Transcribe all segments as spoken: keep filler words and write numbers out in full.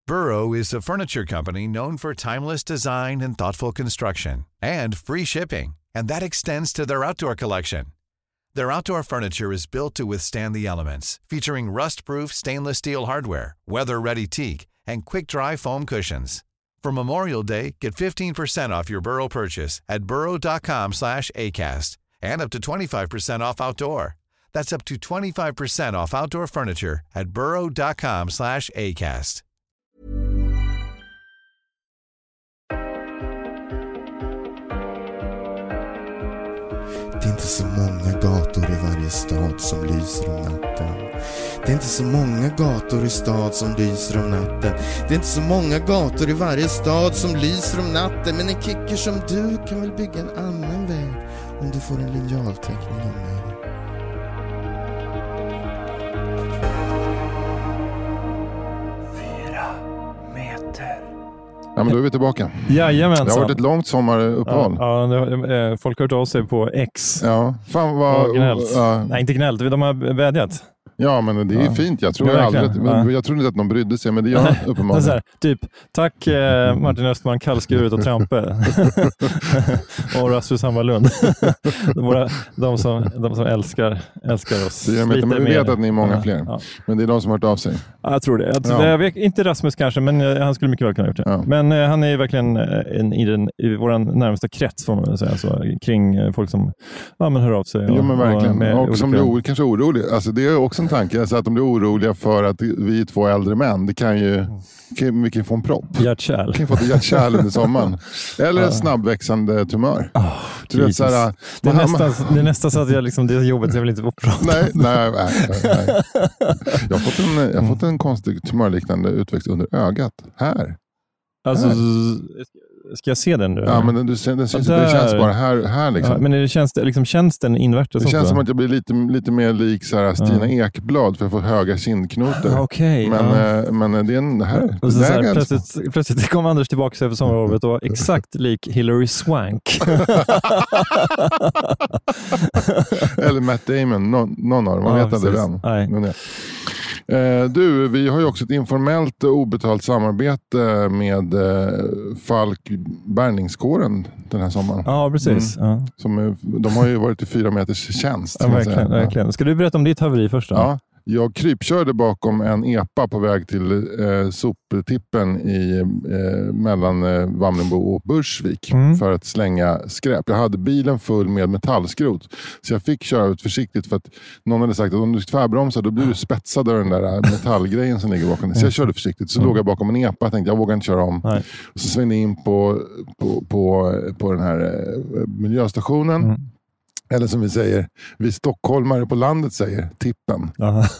Burrow is a furniture company known for timeless design and thoughtful construction, and free shipping, and that extends to their outdoor collection. Their outdoor furniture is built to withstand the elements, featuring rust-proof stainless steel hardware, weather-ready teak, and quick-dry foam cushions. For Memorial Day, get fifteen percent off your Burrow purchase at burrow.com slash ACAST and up to twenty-five percent off outdoor. That's up to twenty-five percent off outdoor furniture at burrow.com slash ACAST. Det är inte så många gator i varje stad som lyser om natten. Det är inte så många gator i stad som lyser om natten. Det är inte så många gator i varje stad som lyser om natten. Men en kicker som du kan väl bygga en annan väg om du får en linjalteckning av mig. Fyra meter. Ja, men då är vi tillbaka. Jajamensan. Det har varit ett långt sommaruppehåll. Ja, ja det, folk har hört av sig på X. Ja, fan vad... Gnällt. Ja. Nej, inte gnällt. De har vädjat. Ja, men det är ja. fint. Jag tror, ja, aldrig, ja. jag tror inte att någon brydde sig, men det gör uppenbarligen. Så här, typ, tack eh, Martin Östman, kallskuret och Trampe. Och Rasmus Hammarlund. Våra, de, som, de som älskar, älskar oss. Det men vi vet att ni är många ja, fler. Ja. Men det är de som har hört av sig. Ja, jag tror det. Jag, ja. jag vet, inte Rasmus kanske, men eh, han skulle mycket väl kunna ha gjort det. Ja. Men eh, han är ju verkligen eh, en, i, den, i vår närmaste krets, får man säga, så, kring eh, folk som ja, men hör av sig. Och, jo, men verkligen. Och, och som olika... blir kanske oroliga. Alltså, det är också en tanke. Alltså, att de blir oroliga för att vi är två äldre män. Det kan ju... Kan, vi kan få en propp. Hjärtkärl. Kan få ett hjärtkärl under sommaren. Eller en snabbväxande tumör. Oh, du vet, så här, det, är nästan, det är nästan så att jag liksom, det är jobbet så jag vill inte få prata. Nej, nej, nej, nej. Jag har fått en, jag har fått en konstig tumörliknande utväxt under ögat. Här. Alltså, ska jag se den nu? Ja, men den, den, den syns, det känns bara här, här liksom. Ja, men det känns, liksom, känns den invärtes? Det känns också? som att jag blir lite, lite mer lik så här, Stina ja. Ekblad för att få höga kindknotor. Ah, okay, men, ja. men det är en här. Och så, så här plötsligt, plötsligt kom Anders tillbaka efter sommarlovet och exakt lik Hillary Swank. Eller Matt Damon, någon, någon av dem. Man ja, vet aldrig vem. Nej. Eh, du, vi har ju också ett informellt och obetalt samarbete med eh, Falk bärgningskåren den här sommaren. Ja, precis. Mm. Ja. Som, de har ju varit i fyra meters tjänst. Ja, verkligen, verkligen. Ska du berätta om ditt haveri först då? Ja. Jag krypkörde bakom en epa på väg till eh, soptippen i, eh, mellan eh, Vamlenbo och Bursvik mm. för att slänga skräp. Jag hade bilen full med metallskrot. Så jag fick köra ut försiktigt för att någon hade sagt att om du tvärbromsar då blir du spetsad av den där metallgrejen som ligger bakom. Så jag körde försiktigt. Så mm. låg jag bakom en epa och tänkte jag vågar inte köra om. Nej. Och så svängde jag in på, på, på, på den här eh, miljöstationen. Mm. Eller som vi säger, vi stockholmare på landet säger, tippen.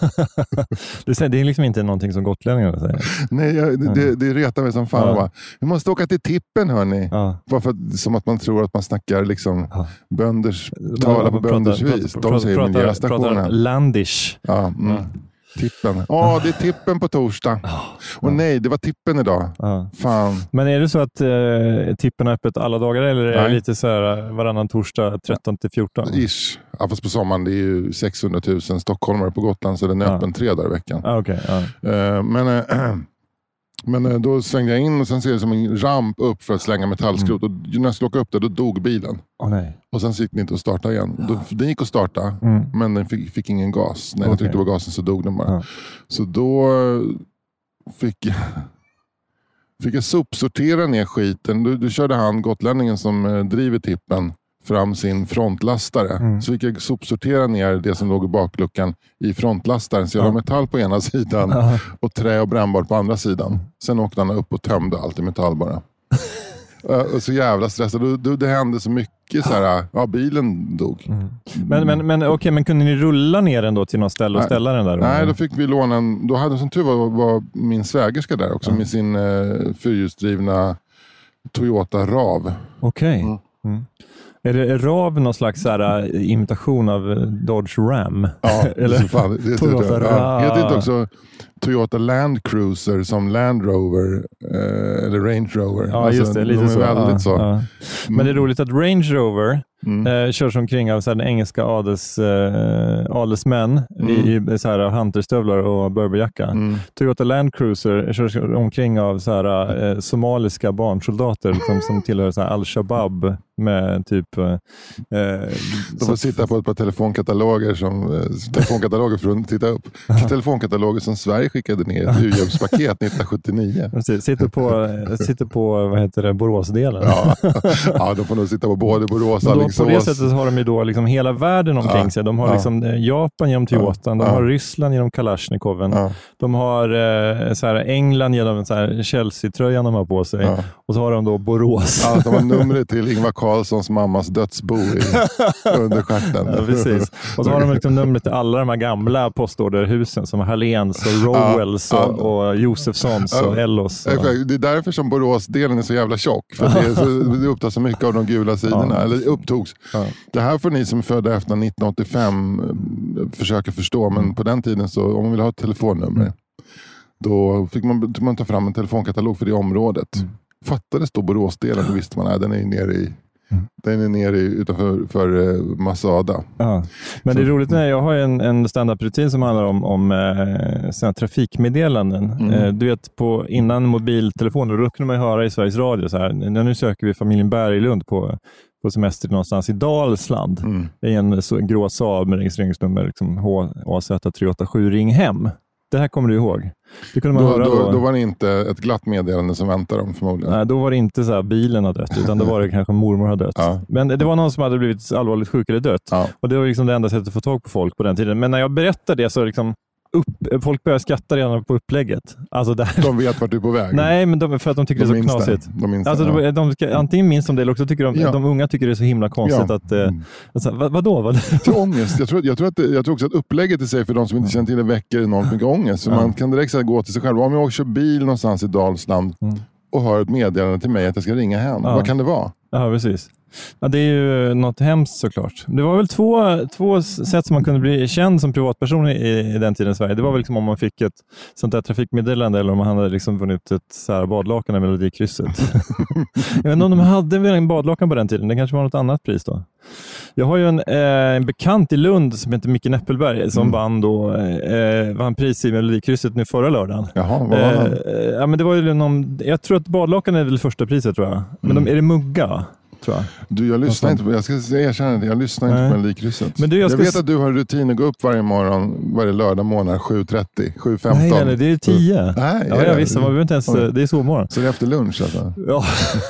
Du säger, det är liksom inte någonting som gotlänningarna säger. Nej, jag, det, det, det retar mig som fan. Ja. Bara, vi måste åka till tippen, hörni. Ja. Bara för att, som att man tror att man snackar liksom ja. bönders, talar på bönders vis. De pratar, säger miljöstationen. Pratar landish. Ja, mm. ja. Tippen. Ja, oh, det är tippen på torsdag. Oh, och nej, det var tippen idag. Oh. Fan. Men är det så att eh, tippen är öppet alla dagar eller är nej. det lite så här varannan torsdag tretton till fjorton? Ish. Ja, fast på sommaren det är ju sexhundratusen stockholmare på Gotland så den är ja. öppen tre dagar i veckan. Ah, okay, ja. uh, men uh, men uh, då svängde jag in och sen ser det som en ramp upp för att slänga metallskrot. Mm. Och när jag skulle åka upp där, då dog bilen. Oh, nej. Och sen gick den inte att starta igen. Då, den gick att starta, mm. men den fick, fick ingen gas. När okay. jag tryckte på gasen så dog den bara. Ja. Så då fick jag, fick jag sopsortera ner skiten. Då, då körde han, gotlänningen som eh, driver tippen, fram sin frontlastare. Mm. Så fick jag sopsortera ner det som låg i bakluckan i frontlastaren. Så jag ja. la metall på ena sidan ja. och trä och brännbart på andra sidan. Sen åkte han upp och tömde allt i metall bara. Och så jävla stressad. Det, det, det hände så mycket så här. Ja, bilen dog. Mm. Men, men, men, okay, men kunde ni rulla ner den då till något ställe och Nej. ställa den där? Nej, då fick vi låna en. Då hade som tur var, var min svägerska där också mm. med sin eh, fyrhjulsdrivna Toyota RAV. Okej. Okay. Mm. Mm. Är det RAV någon slags så här, imitation av Dodge Ram? Ja, eller fan, det Toyota RAV. Heter inte också Toyota Land Cruiser som Land Rover eh, eller Range Rover? Ja, alltså, just det. Lite de är så. Väldigt ja, så. Ja. Men det är roligt att Range Rover mm. eh, körs omkring av så här, den engelska adels, eh, adelsmän mm. i, i så här, hunterstövlar och burberjacka. Mm. Toyota Land Cruiser körs omkring av så här, eh, somaliska barnsoldater liksom, som tillhör så här, Al-Shabaab med typ... Eh, De får sitta på ett par telefonkataloger som eh, telefonkataloger för att titta upp. Telefonkataloger som Sverige skickade ner ett u-hjälpspaket nittonhundrasjuttionio. Precis, sitter på, sitter på vad heter det, Boråsdelen. Ja. Ja, de får nog sitta på både Borås och Alingsås. På det sättet har de ju då liksom hela världen omkring ja. sig. De har ja. liksom Japan genom Toyotan, de ja. har Ryssland genom Kalashnikoven. Ja. De har eh, så här, England genom så här Chelsea-tröjan de har på sig. Ja. Och så har de då Borås. Ja, de har numret till Ingvar Carlssons mammas dödsbo i, under stjärten. Ja, precis. Och så har de liksom numret till alla de här gamla postorderhusen som Halléns och Rowells ja, ja. och, och Josefssons ja. och Ellos. Och... Det är därför som Boråsdelen är så jävla tjock. För det, är så, det upptar så mycket av de gula sidorna. Ja. Eller upptogs. Ja. Det här får ni som är födda efter nittonhundraåttiofem försöka förstå. Men på den tiden så, om man vill ha ett telefonnummer, mm. då fick man, man ta fram en telefonkatalog för det området. Mm. Fattades då Boråsdelen, då visste man att den är nere i Mm. den är nere utanför för uh, Masada. Ja. Men så. Det är roligt när jag har en, en stand-up-rutin som handlar om, om eh, såna trafikmeddelanden. Mm. Eh, du vet, på, innan mobiltelefoner, då kunde man höra i Sveriges Radio så här, nu söker vi familjen Berglund på, på semester någonstans i Dalsland. Mm. Det är en, så, en grå Saab med registreringsnummer liksom H A Z tre åtta sju, ring hem. Det här kommer du ihåg. Det kunde man då, höra då, då. Då var det inte ett glatt meddelande som väntade dem förmodligen. Nej, då var det inte så här bilen har dött, utan då var det kanske mormor har dött. Ja. Men det var någon som hade blivit allvarligt sjuk eller dött. Ja. Och det var liksom det enda sättet att få tag på folk på den tiden. Men när jag berättade det så liksom upp, folk börjar skratta redan på upplägget. Alltså där. De vet vart du är på väg. Nej, men de, för att de tycker de det är så knasigt. De minns alltså, det, ja. de, de, antingen minns de det eller också tycker de, ja. de unga tycker det är så himla konstigt ja. att... Mm. Alltså, vad, vadå? Vad? Så ångest. Jag tror, jag, tror att det, jag tror också att upplägget i sig för de som inte känner till det väcker enormt mycket ångest. Så ja. man kan direkt så här, gå till sig själv. Om jag kör bil någonstans i Dalsland mm. och hör ett meddelande till mig att jag ska ringa hem. Ja. Vad kan det vara? Ja, precis. Ja, det är ju något hemskt såklart. Det var väl två, två sätt som man kunde bli känd som privatperson i, i den tiden i Sverige. Det var väl liksom om man fick ett sånt där trafikmeddelande eller om man hade liksom vunnit ett så här badlakan i Melodikrysset. Jag vet inte om de hade väl en badlakan på den tiden. Det kanske var något annat pris då. Jag har ju en, eh, en bekant i Lund som heter Micke Näppelberg som mm. vann, då, eh, vann pris i Melodikrysset nu förra lördagen. Jaha, vad var han? Eh, ja, men det var ju någon, jag tror att badlakan är väl första priset tror jag. Men mm. de, är det mugga? Tror jag. Du, jag lyssnar inte på, jag ska erkänna det, jag lyssnar inte på Melodikrysset. Men du, jag, jag vet s- att du har en rutin att gå upp varje morgon, varje lördag morgon, sju trettio, sju femton. Nej, nej, det är tio. Nej, ja, jag visste, man inte ens, det är så morgon. Så det är efter lunch alltså? Ja,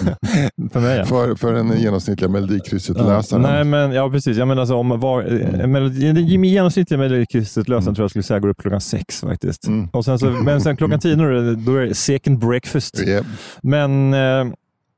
för mig ja. För, för en genomsnittliga Melodikrysset-läsaren. Ja. Nej, men ja, precis. Jag menar alltså, om var, mm. melodi, genomsnittliga Melodikrysset-läsaren mm. tror jag skulle säga går upp klockan sex faktiskt. Mm. Och sen så, men sen klockan tio, då är det second breakfast. Yep. Men... Eh,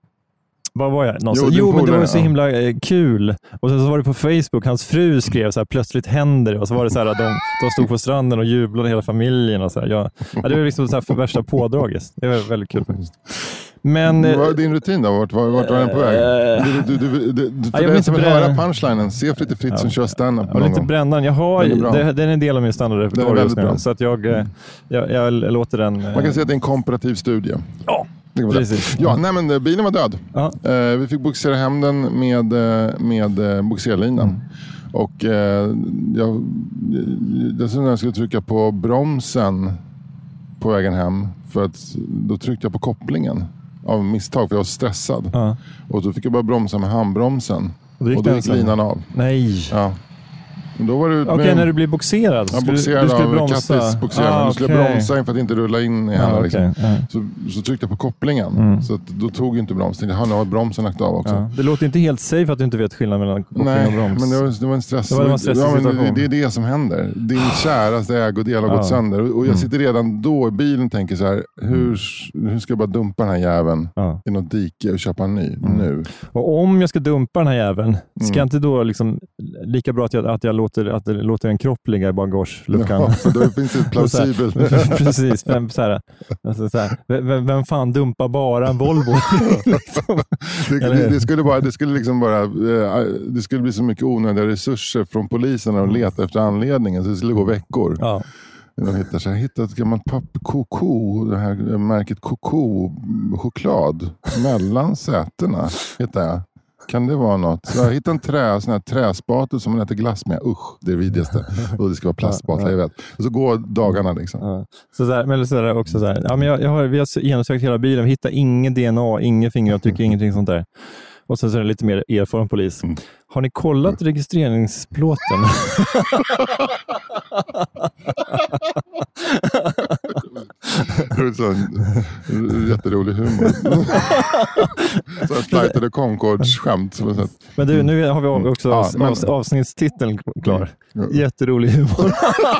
vad var jag? Jo, jo men det var så himla eh, kul. Och sen så var det på Facebook, hans fru skrev så här, plötsligt händer det. Och så var det så här, de, de stod på stranden och jublade hela familjen. Och så här. Jag, ja, det var liksom så här för värsta pådraget. Det var väldigt kul faktiskt. Men, vad var din rutin då? Vart, vart, vart var den på väg? Du, du, du, du, du, för ja, dig som vill höra punchlinen, se Fritte Fritzson ja. kör stand-up. Jag vill inte bränna den. Jag har, det, det är en del av min standardrepertoar just nu. Så att jag, jag, jag, jag låter den... Man kan säga att det är en komparativ studie. Ja. Precis. Ja, nej men bilen var död. Uh, vi fick boxera hem den med, med uh, boxerlinan. Mm. Och uh, jag, dessutom jag skulle trycka på bromsen på vägen hem. För att då tryckte jag på kopplingen av misstag för jag var stressad. Uh. Och då fick jag bara bromsa med handbromsen. Och då gick, och då gick linan av. Nej. Ja. Okej, okay, när du blir boxerad. Ja, boxerad du skulle av Kattis boxerad. Ah, du skulle okay. bromsa in för att inte rulla in i henne. Ah, okay. liksom. mm. så, så tryckte jag på kopplingen. Mm. Så att, då tog ju inte bromsen. Jag har bromsen lagt av också. Ja. Det låter inte helt safe att du inte vet skillnaden mellan koppling Nej, och broms. men det var, det var en stress. Det, var en stressig ja, situation. Det, det är det som händer. Din käraste ägodel har ja. gått sönder. Och jag sitter redan då i bilen och tänker så här. Hur, hur ska jag bara dumpa den här jäveln ja. i något dike och köpa en ny mm. nu? Och om jag ska dumpa den här jäveln, ska mm. jag inte då liksom lika bra att jag, att jag låter, att det låter en kropp ligga i bagageluckan. Ja, för då finns det plausibel. Precis. Vem, så här, alltså så här, vem, vem fan dumpar bara en Volvo? det, det, det skulle bara, det skulle liksom bara, det skulle bli så mycket onödiga resurser från polisen och leta efter anledningen, så det skulle gå veckor. Ja. De hittar så här, hittat ett gammalt papp Coco, det här märket Coco choklad mellan sätena hittar jag. Kan det vara något? Så jag hittade en trä, sån här träspatel som man äter glass med. Usch, det är det vidrigaste. Och det ska vara plastspatlar, jag vet. Och så går dagarna liksom. Ja. Så där, men så där också så här. Ja, men jag, jag har, vi har genomsökt hela bilen. Vi hittar ingen D N A, ingen fingeravtryck, ingenting sånt där. Och sen så är det lite mer erfaren polis. Mm. Har ni kollat registreringsplåten? Det är så jätterolig humor. Så ett Flight of the Conchords-skämt. Men du, nu har vi också mm. ja, men... avsnittstiteln klar. Mm. Jätterolig humor.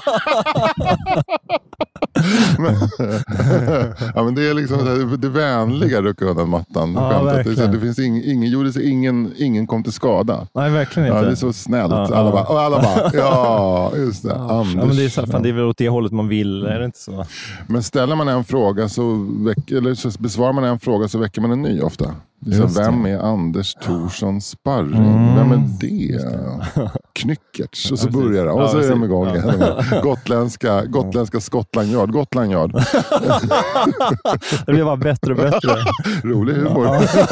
men, ja, men det är liksom det, det vänliga rycka undan mattan. Ja, det, det finns ing, ingen gjorde sig ingen ingen kom till skada. Nej, verkligen inte. Ja, det är så snällt. Ja, alla, ja. Bara, och alla bara ja, just det. Ja, ja, men det är så, fan, det är väl åt det hållet man vill, är det inte så? Men ställer man en fråga så väck, eller så besvarar man en fråga så väcker man en ny ofta. Det är så, vem är Anders Thorsson Sparring? Mm. Vem är det? det. Knyckerts. Och så börjar det. Och så är de igång. Ja. Gotländska, gotländska Scotland Yard. Gotland Yard. Det blir bara bättre och bättre. Rolig humor.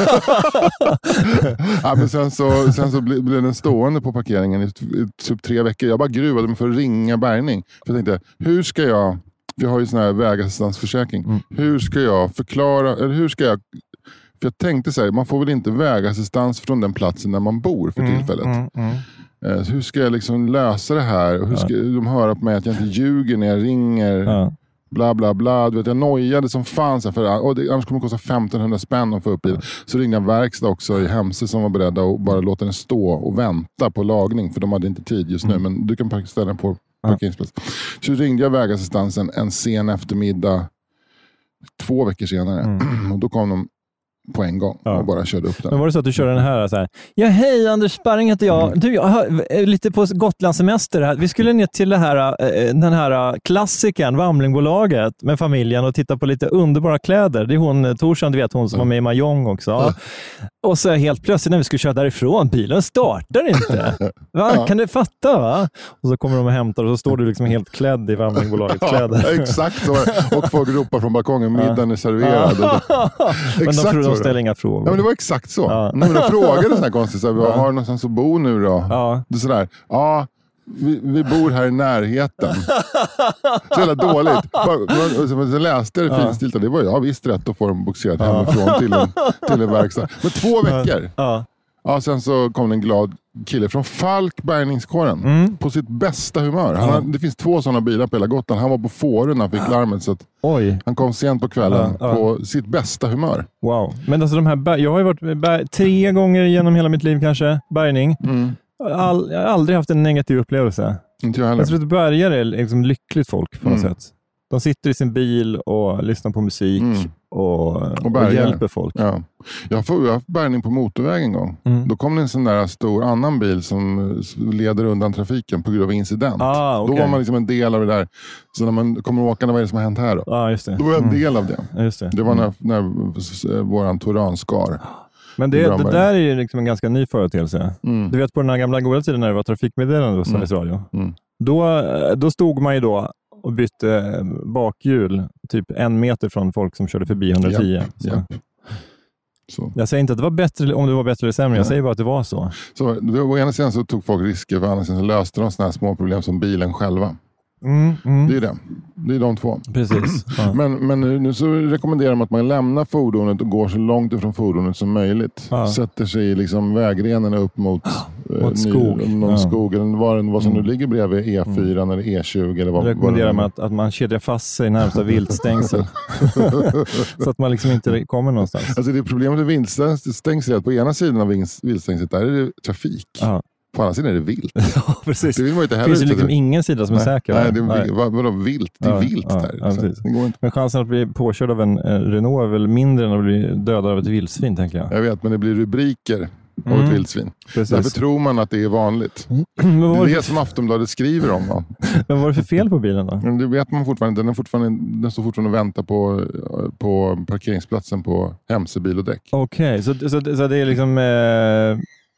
Ja, men sen så, sen så blev den stående på parkeringen i, i typ tre veckor. Jag bara gruvade mig för att ringa bärgning. För jag tänkte, hur ska jag... Vi har ju sån här vägassistansförsäkring. Mm. Hur ska jag förklara... Eller hur ska jag... För jag tänkte så här, man får väl inte vägassistans från den platsen där man bor för tillfället. Mm, mm, mm. Hur ska jag liksom lösa det här? Och hur ska ja. de höra på mig att jag inte ljuger när jag ringer? Ja. Bla bla bla. Du vet, jag nojade som fan. För, och det, annars kommer det kosta femtonhundra spänn att få upp bilen. Så ringde jag verkstad också i Hemse som var beredda att bara låta den stå och vänta på lagning. För de hade inte tid just nu. Mm. Men du kan ställa den på parkeringsplats. Ja. Så ringde jag vägassistansen en sen eftermiddag. Två veckor senare. Mm. Och då kom de på en gång ja. och bara körde upp den. Men var det så att du körde den här så här? Ja, hej, Anders Sparring heter jag. Mm. Du, jag har lite på Gotlandssemester här. Vi skulle ner till det här, den här klassikern, Vamlingbolaget med familjen och titta på lite underbara kläder. Det är hon, Torsson, du vet, hon som mm. var med i Mahjong också. Ja. Och så helt plötsligt när vi skulle köra därifrån, bilen startar inte. Va? Ja. Kan du fatta, va? Och så kommer de och hämtar och så står du liksom helt klädd i Vamlingbolagets kläder. Ja, exakt så. Och folk ropar från balkongen, middagen är serverad. Ja. Men de tror de ställer inga frågor. Ja, men det var exakt så. Ja. Men de frågade så här konstigt, så här, ja. har du någonstans att bo nu då? Ja. Det är sådär, ja, vi, vi bor här i närheten. Så jävla dåligt. Jag läste det finstilt och det var jag visst rätt att få dem boxerat ja. hemifrån till en, till en verkstad. Men två veckor. Ja. Ja, sen så kom en glad kille från Falk bärgningskåren mm. på sitt bästa humör. Han har, det finns två sådana bilar på hela Gotland. Han var på Fårön när han fick larmet så att Oj. han kom sent på kvällen ja, ja. på sitt bästa humör. Wow. Men alltså de här bär, jag har ju varit bär, tre gånger genom hela mitt liv kanske, bärgning. Mm. All, jag har aldrig haft en negativ upplevelse. Inte jag heller. Jag tror att bärgare är liksom lyckligt folk på något mm. sätt. De sitter i sin bil och lyssnar på musik mm. och, och, och hjälper folk. Ja. Jag har haft bärgning på motorvägen en gång. Mm. Då kom det en sån där stor annan bil som leder undan trafiken på grund av incident. Ah, okay. Då var man liksom en del av det där. Så när man kommer åka, vad är det som har hänt här då? Ah, just det. Då var jag en del mm. av det. Just det. Det var när, när våran Touran skar. Men det, det där är ju liksom en ganska ny företeelse. Mm. Du vet på den här gamla goda tiden när det var trafikmeddelande hos Sveriges Radio. Mm. Då, då stod man ju då och bytte bakhjul typ en meter från folk som körde förbi hundratio. Yep. Så. Yep. Så. Jag säger inte att det var bättre om det var bättre eller sämre. Jag säger bara att det var så. Så å ena sidan så tog folk risker, för andra sidan så löste de sådana här små problem som bilen själva. Mm, mm. Det är det. Det är de två. Precis. Ja. Men, men nu så rekommenderar de att man lämnar fordonet och går så långt ifrån fordonet som möjligt. Ja. Sätter sig i liksom vägrenen upp mot, mot eh, skog. Ny, någon ja. skog eller vad, vad som mm. nu ligger bredvid E fyra mm. eller E tjugo. Eller vad, rekommenderar man att, att man kedjar fast sig närmsta viltstängsel. Så att man liksom inte kommer någonstans. Alltså det problemet med viltstängsel är att på ena sidan av viltstängslet där är det trafik. Ja. På andra sidan är det vilt. Ja, precis. Det vill man inte heller. Det finns ju liksom ingen sida som nej, är säker. Nej, det är, nej. Vad, vadå vilt? Det är ja, vilt ja, där. Ja, det går inte. Men chansen att bli påkörd av en eh, Renault är väl mindre än att bli dödad av ett vildsvin, tänker jag. Jag vet, men det blir rubriker av mm. ett vildsvin. Precis. Därför tror man att det är vanligt. Mm. Det är det, det som Aftonbladet skriver om. Va? Men vad var det för fel på bilen då? Men det vet man fortfarande. Den, är fortfarande, den står fortfarande och väntar på, på parkeringsplatsen på Hemse bil och däck. Okej, okay. så, så, så det är liksom... Eh...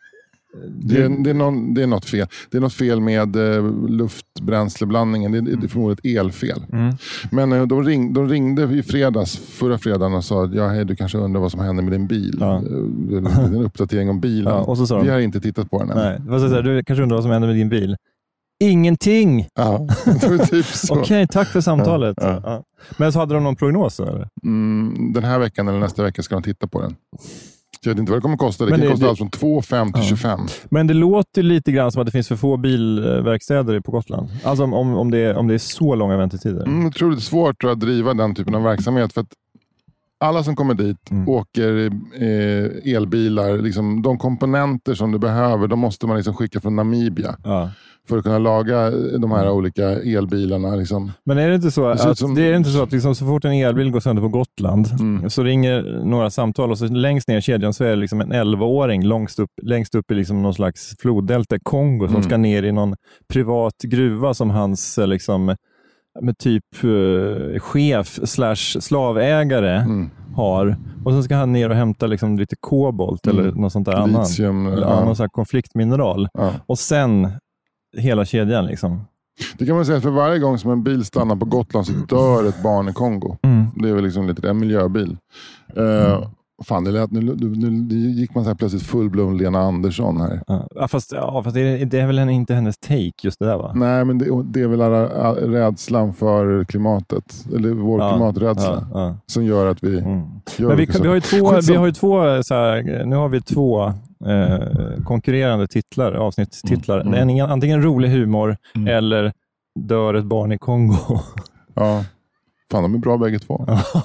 Det är, det, är någon, det är något fel. Det är något fel med uh, luftbränsleblandningen. Det, det är förmodligen ett elfel. Mm. Men uh, de, ring, de ringde i fredags, förra fredagen och sa ja, hej, du kanske undrar vad som händer med din bil. Ja. Uh, en uppdatering om bilen. Ja, och så sa de, vi har inte tittat på den än. Nej, vad säger du? Kanske undrar vad som händer med din bil. Ingenting! Ja, typ så. Okej, okay, tack för samtalet. Ja, ja. Ja. Men så hade de någon prognos då, eller? Mm, den här veckan eller nästa vecka ska de titta på den. Jag vet inte vad det kommer att kosta. Det men kan det, kosta det, allt från två fem till ja. tjugofem. Men det låter lite grann som att det finns för få bilverkstäder på Gotland. Alltså om, om, det, är, om det är så långa väntetider. Mm, jag tror det är svårt att driva den typen av verksamhet. För att alla som kommer dit mm. åker eh, elbilar. Liksom, de komponenter som du behöver, de måste man liksom skicka från Namibia. Ja. För att kunna laga de här olika elbilarna. Liksom. Men är det inte så att, som... det är inte så, att liksom, så fort en elbil går sönder på Gotland mm. så ringer några samtal och så längst ner i kedjan så är det liksom en elvaåring längst upp, längst upp i liksom någon slags floddelta i Kongo som mm. ska ner i någon privat gruva som hans liksom, med typ uh, chef slash slavägare mm. har. Och så ska han ner och hämta liksom lite kobolt mm. eller något sånt där annat. Lithium, eller ja. någon sån här konfliktmineral. Ja. Och sen hela kedjan liksom. Det kan man säga, för varje gång som en bil stannar på Gotland så dör ett barn i Kongo. Mm. Det är väl liksom lite en miljöbil. Mm. Uh, fan, det, lät, nu, nu, nu gick man så här plötsligt fullblom Lena Andersson här. Ja, fast, ja, fast det, är, det är väl inte hennes take just det där, va? Nej, men det, det är väl alla, rädslan för klimatet. Eller vår ja, klimaträdsla. Ja, ja. Som gör att vi... Mm. Gör men vi, vi, har ju två, vi har ju två så här, nu har vi två eh, konkurrerande titlar, avsnittstitlar. Mm. Mm. En, antingen rolig humor mm. eller dör ett barn i Kongo. Ja. Fan, de är bra bägge två.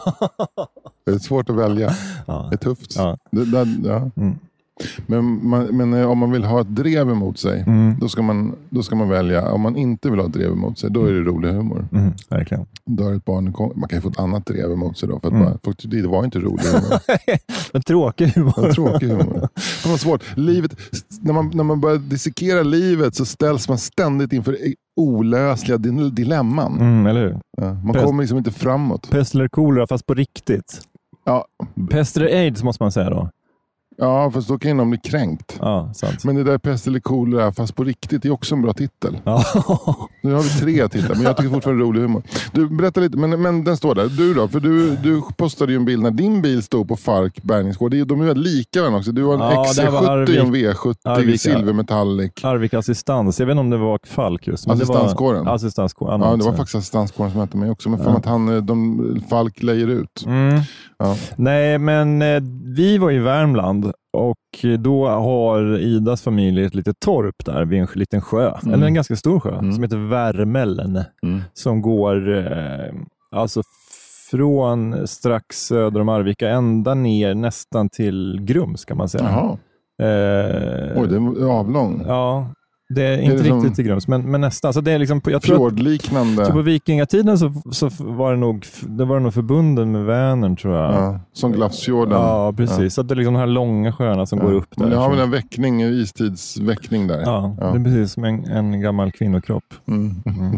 Det är svårt att välja. Ja. Det är tufft. Ja. Det, det, ja. Mm. Men, man, men om man vill ha ett drev emot sig, mm. då, ska man, då ska man välja. Om man inte vill ha ett drev emot sig, då är det rolig humor. Mm, verkligen. Då är ett barn, man kan ju få ett annat drev emot sig då. För att mm. bara, det var inte rolig humor. En tråkig humor. En tråkig humor. Det var svårt. Livet, när, man, när man börjar dissekera livet så ställs man ständigt inför olösliga dilemman. Mm, eller hur? Ja, man Pest, kommer liksom inte framåt. Pest eller kolera fast på riktigt. Ja. Pest eller aids måste man säga då. Ja, fast då kan de bli kränkt. Ja, sant. Men det där pest eller kolera fast på riktigt är också en bra titel. Ja. Nu har vi tre titlar, men jag tycker fortfarande rolig humor. Du, berätta lite, men, men den står där. Du då? För du, du postade ju en bild när din bil stod på Fark Bärgningsgård. De är ju lika vän också. Du har en ja, X C sjuttio, en V sjuttio, Arvika, Silver Metallic. Arvika Assistans. Jag vet inte om det var Falk just. Assistanskåren. Assistanskåren. Ja, det var faktiskt Assistanskåren som hette mig också. Men för ja. att han, de, Falk lejer ut. Mm. Ja. Nej, men eh, vi var i Värmland. Och då har Idas familj ett litet torp där vid en liten sjö. Mm. Eller en ganska stor sjö mm. som heter Värmällen. Mm. Som går eh, alltså från strax söder om Arvika ända ner nästan till Grums kan man säga. Jaha. Eh, Oj, det är avlång. Ja. Det är inte är det riktigt som... i Grums, men, men nästan. Så det är liksom, jag tror fjordliknande. Att, så på vikingatiden så, så var det nog det var nog förbunden med Vänern, tror jag. Ja, som Glafsfjorden. Ja, precis. Ja. Så det är liksom de här långa sjöarna som ja. går upp där. Men det har väl en väckning, en istidsväckning där. Ja, ja, det är precis som en, en gammal kvinnokropp. Mm. Mm.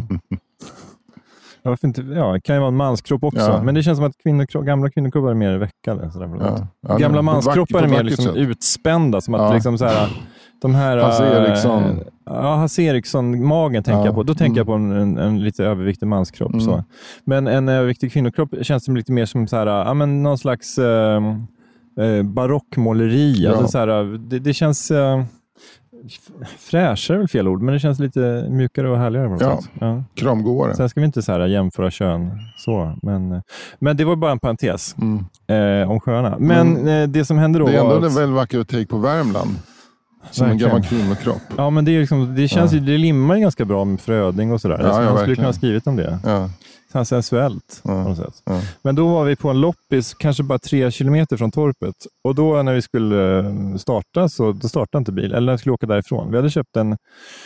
Ja, varför inte? Ja, det kan ju vara en manskropp också. Ja. Men det känns som att kvinnokropp, gamla kvinnokroppar är mer veckade. Ja. Ja, gamla manskroppar är mer liksom utspända. Som att ja. liksom så här... De här, Hasse Eriksson. Äh, ja, Hasse Eriksson-magen tänker ja. jag på. Då tänker mm. jag på en, en, en lite överviktig manskropp. Mm. Så. Men en överviktig kvinnokropp känns som lite mer som så här, ja, men någon slags äh, äh, barockmåleri. Ja. Alltså, så här, det, det känns... Äh, fräschare är väl fel ord, men det känns lite mjukare och härligare. Ja, ja. Kramgåare. Sen ska vi inte så här jämföra kön så, men, men det var bara en parentes mm. eh, om sjöarna. Men mm. eh, det som hände då det är ändå var en väldigt vacker take på Värmland. Som verkligen. En gammal kvinnokropp. Ja, men det, är liksom, det känns ja. ju, det limmar ju ganska bra med fröding och sådär. Ja, ja, man skulle kunna ha skrivit om det. Ja. Så sensuellt ja. på något sätt. Ja. Men då var vi på en loppis, kanske bara tre kilometer från torpet. Och då när vi skulle starta, så då startade inte bil. Eller när vi skulle åka därifrån. Vi hade köpt en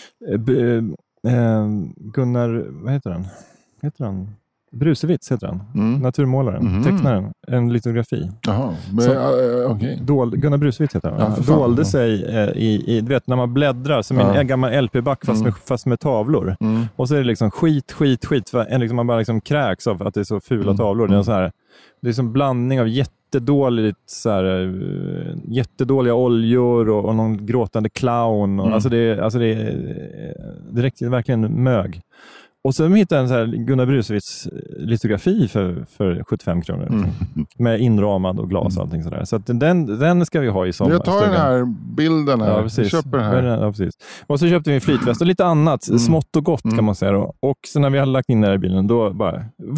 eh, eh, Gunnar, vad heter den? Heter den? Brusewitz heter han. Mm. Naturmålaren, mm. tecknaren. En litografi. Jaha, men, uh, okay. Dol, Gunnar Brusewitz heter han. Ja, han dolde sig uh, i, i, du vet, när man bläddrar som ja. en gammal L P-back fast, mm. med, fast med tavlor. Mm. Och så är det liksom skit, skit, skit. En, liksom, man bara liksom kräks av att det är så fula mm. tavlor. Det är, så här, det är som blandning av jätte jättedåligt så här, jättedåliga oljor och, och någon gråtande clown. Och, mm. Alltså det, alltså det, det räckte verkligen mög. Och så hittade jag en så här Gunnar Brusewitz litografi för, för sjuttiofem kronor. Mm. Med inramad och glas och allting sådär. Så att den, den ska vi ha i sommar. Jag tar den här bilden här. Ja, precis. Jag köper den här. Ja, precis. Och så köpte vi en flytväst och lite annat. Mm. Smått och gott kan man säga då. Och så när vi hade lagt in den här i bilen då bara... Mm.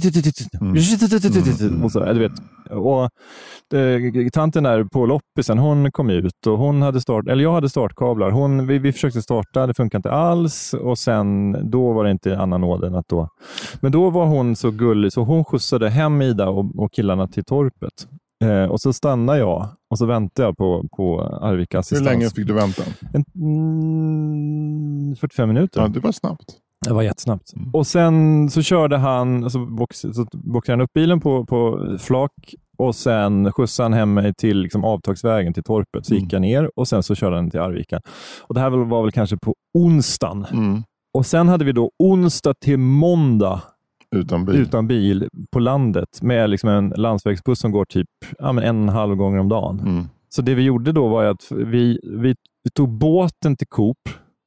Och så, du vet. Och det, tanten där på loppisen, hon kom ut och hon hade start, eller jag hade startkablar. Hon, vi, vi försökte starta, det funkar inte alls. Och sen, då var det inte annan nåd än att då... Men då var hon så gullig så hon skjutsade hem Ida och, och killarna till torpet. Eh, och så stannade jag och så väntade jag på, på Arvika assistans. Hur länge fick du vänta? En, mm, fyrtiofem minuter. Ja, det var snabbt. Det var jättesnabbt. Mm. Och sen så körde han, alltså box, så boxade han upp bilen på, på flak och sen skjutsade han hem mig till liksom, avtagsvägen till torpet. Så gick jag ner och sen så körde han till Arvika. Och det här var väl kanske på onsdagen. Mm. Och sen hade vi då onsdag till måndag utan bil, utan bil på landet med liksom en landsvägsbuss som går typ ja, men en och en halv gånger om dagen. Mm. Så det vi gjorde då var att vi, vi, vi tog båten till Coop.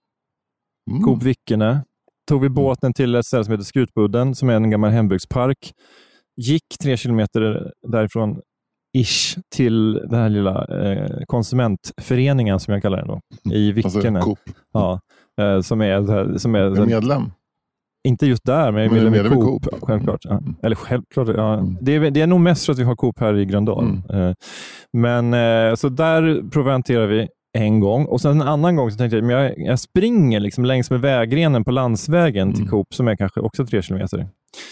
Mm. Coop Vickene. Tog vi båten till ett ställe som heter Skutbudden som är en gammal hembygdspark. Gick tre kilometer därifrån ish till den här lilla eh, konsumentföreningen som jag kallar den då. I Vickene. Alltså, Coop. Ja, eh, som är... Som är, är medlem? Inte just där, men jag är medlem i Coop. Coop. Självklart. Ja. Eller självklart. Ja. Mm. Det, är, det är nog mest för att vi har Coop här i Gröndal. Mm. Eh, men eh, så där provianterar vi en gång. Och sen en annan gång så tänkte jag, men jag, jag springer liksom längs med vägrenen på landsvägen till Coop som är kanske också tre kilometer.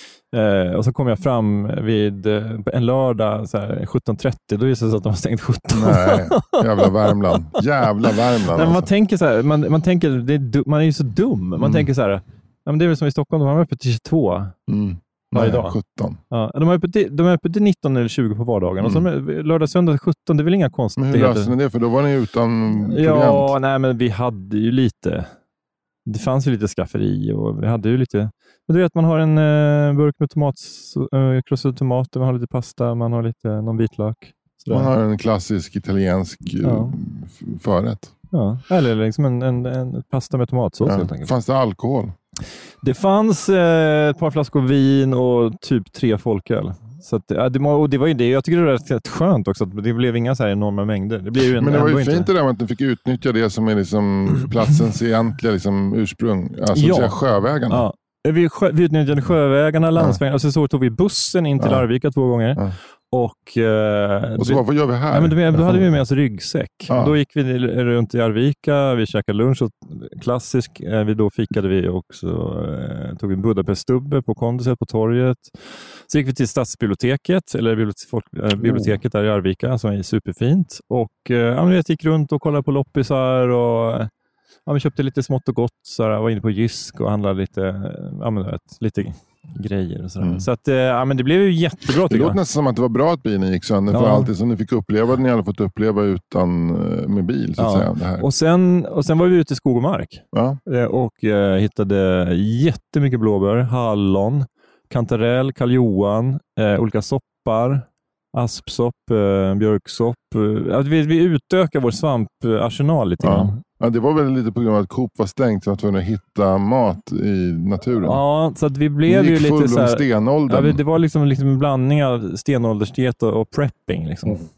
Eh, och så kom jag fram vid eh, en lördag så här, sjutton trettio. Då visade det sig att de har stängt sjutton. Nej, jävla Värmland. Jävla Värmland. Nej, man tänker så här, man, man tänker, det är, man är ju så dum. Man mm. tänker så här, ja, men det är väl som i Stockholm, de har öppet till tjugotvå. Mm. varje dag. sjutton. Ja, de är öppet till, de är öppet till nitton eller tjugo på vardagen. Mm. Och så lördag, söndag sjutton, det är väl inga konstigheter. Men hur löste ni det? För då var ni utan proviant. Ja, nej men vi hade ju lite... Det fanns ju lite skafferi och vi hade ju lite... Men du vet, man har en uh, burk med tomat, uh, krossade tomater, man har lite pasta, man har lite någon vitlök. Sådär. Man har en klassisk italiensk ja. förrätt. Ja, eller liksom en, en, en pasta med tomatsås ja. helt enkelt. Fanns det alkohol? Det fanns eh, ett par flaskor vin och typ tre folköl. Så att, ja, det, och det var ju det. Jag tycker det var rätt skönt också att det blev inga så här enorma mängder. Det blev ju en, men det var ju fint inte. Det där med att ni fick utnyttja det som är liksom platsens egentliga liksom ursprung. Alltså ja. sjövägarna. Ja. Vi, sjö, vi utnyttjade sjövägarna, landsvägarna ja. och så, så tog vi bussen in till ja. Arvika två gånger. Ja. Och, eh, och så bara, vad gör vi här? Ja, men då, då hade vi med oss ryggsäck. Ja. Då gick vi runt i Arvika, vi käkade lunch och klassisk, eh, vi då fikade vi också, eh, tog en Budapeststubbe på Kondiset på torget. Så gick vi till stadsbiblioteket, eller biblioteket, folk, eh, biblioteket där i Arvika som är superfint. Och eh, ja, jag gick runt och kollade på loppisar och ja, vi köpte lite smått och gott. Så jag var inne på Jysk och handlade lite, ja, men, vet, lite grejer och sådär. Mm. Så att, ja, men det blev ju jättebra. Det låter nästan som att det var bra att bilen gick sönder. Ja. För allt det som ni fick uppleva, ni hade fått uppleva utan med bil. Så att ja. säga, det här. Och, sen, och sen var vi ute i skog och mark. Ja. Och eh, hittade jättemycket blåbär, hallon, kantarell, Karl Johan, eh, olika soppar, aspsopp, eh, björksopp. Eh, vi, vi utökar vår svamparsenal lite grann. Ja. Ja, det var väl lite på grund av att Coop var stängt så att vi kunde hitta mat i naturen. Ja, så att vi blev ju lite så här... stenåldern. Ja, det var liksom, liksom en blandning av stenåldersdiet och, och prepping. Liksom. Mm.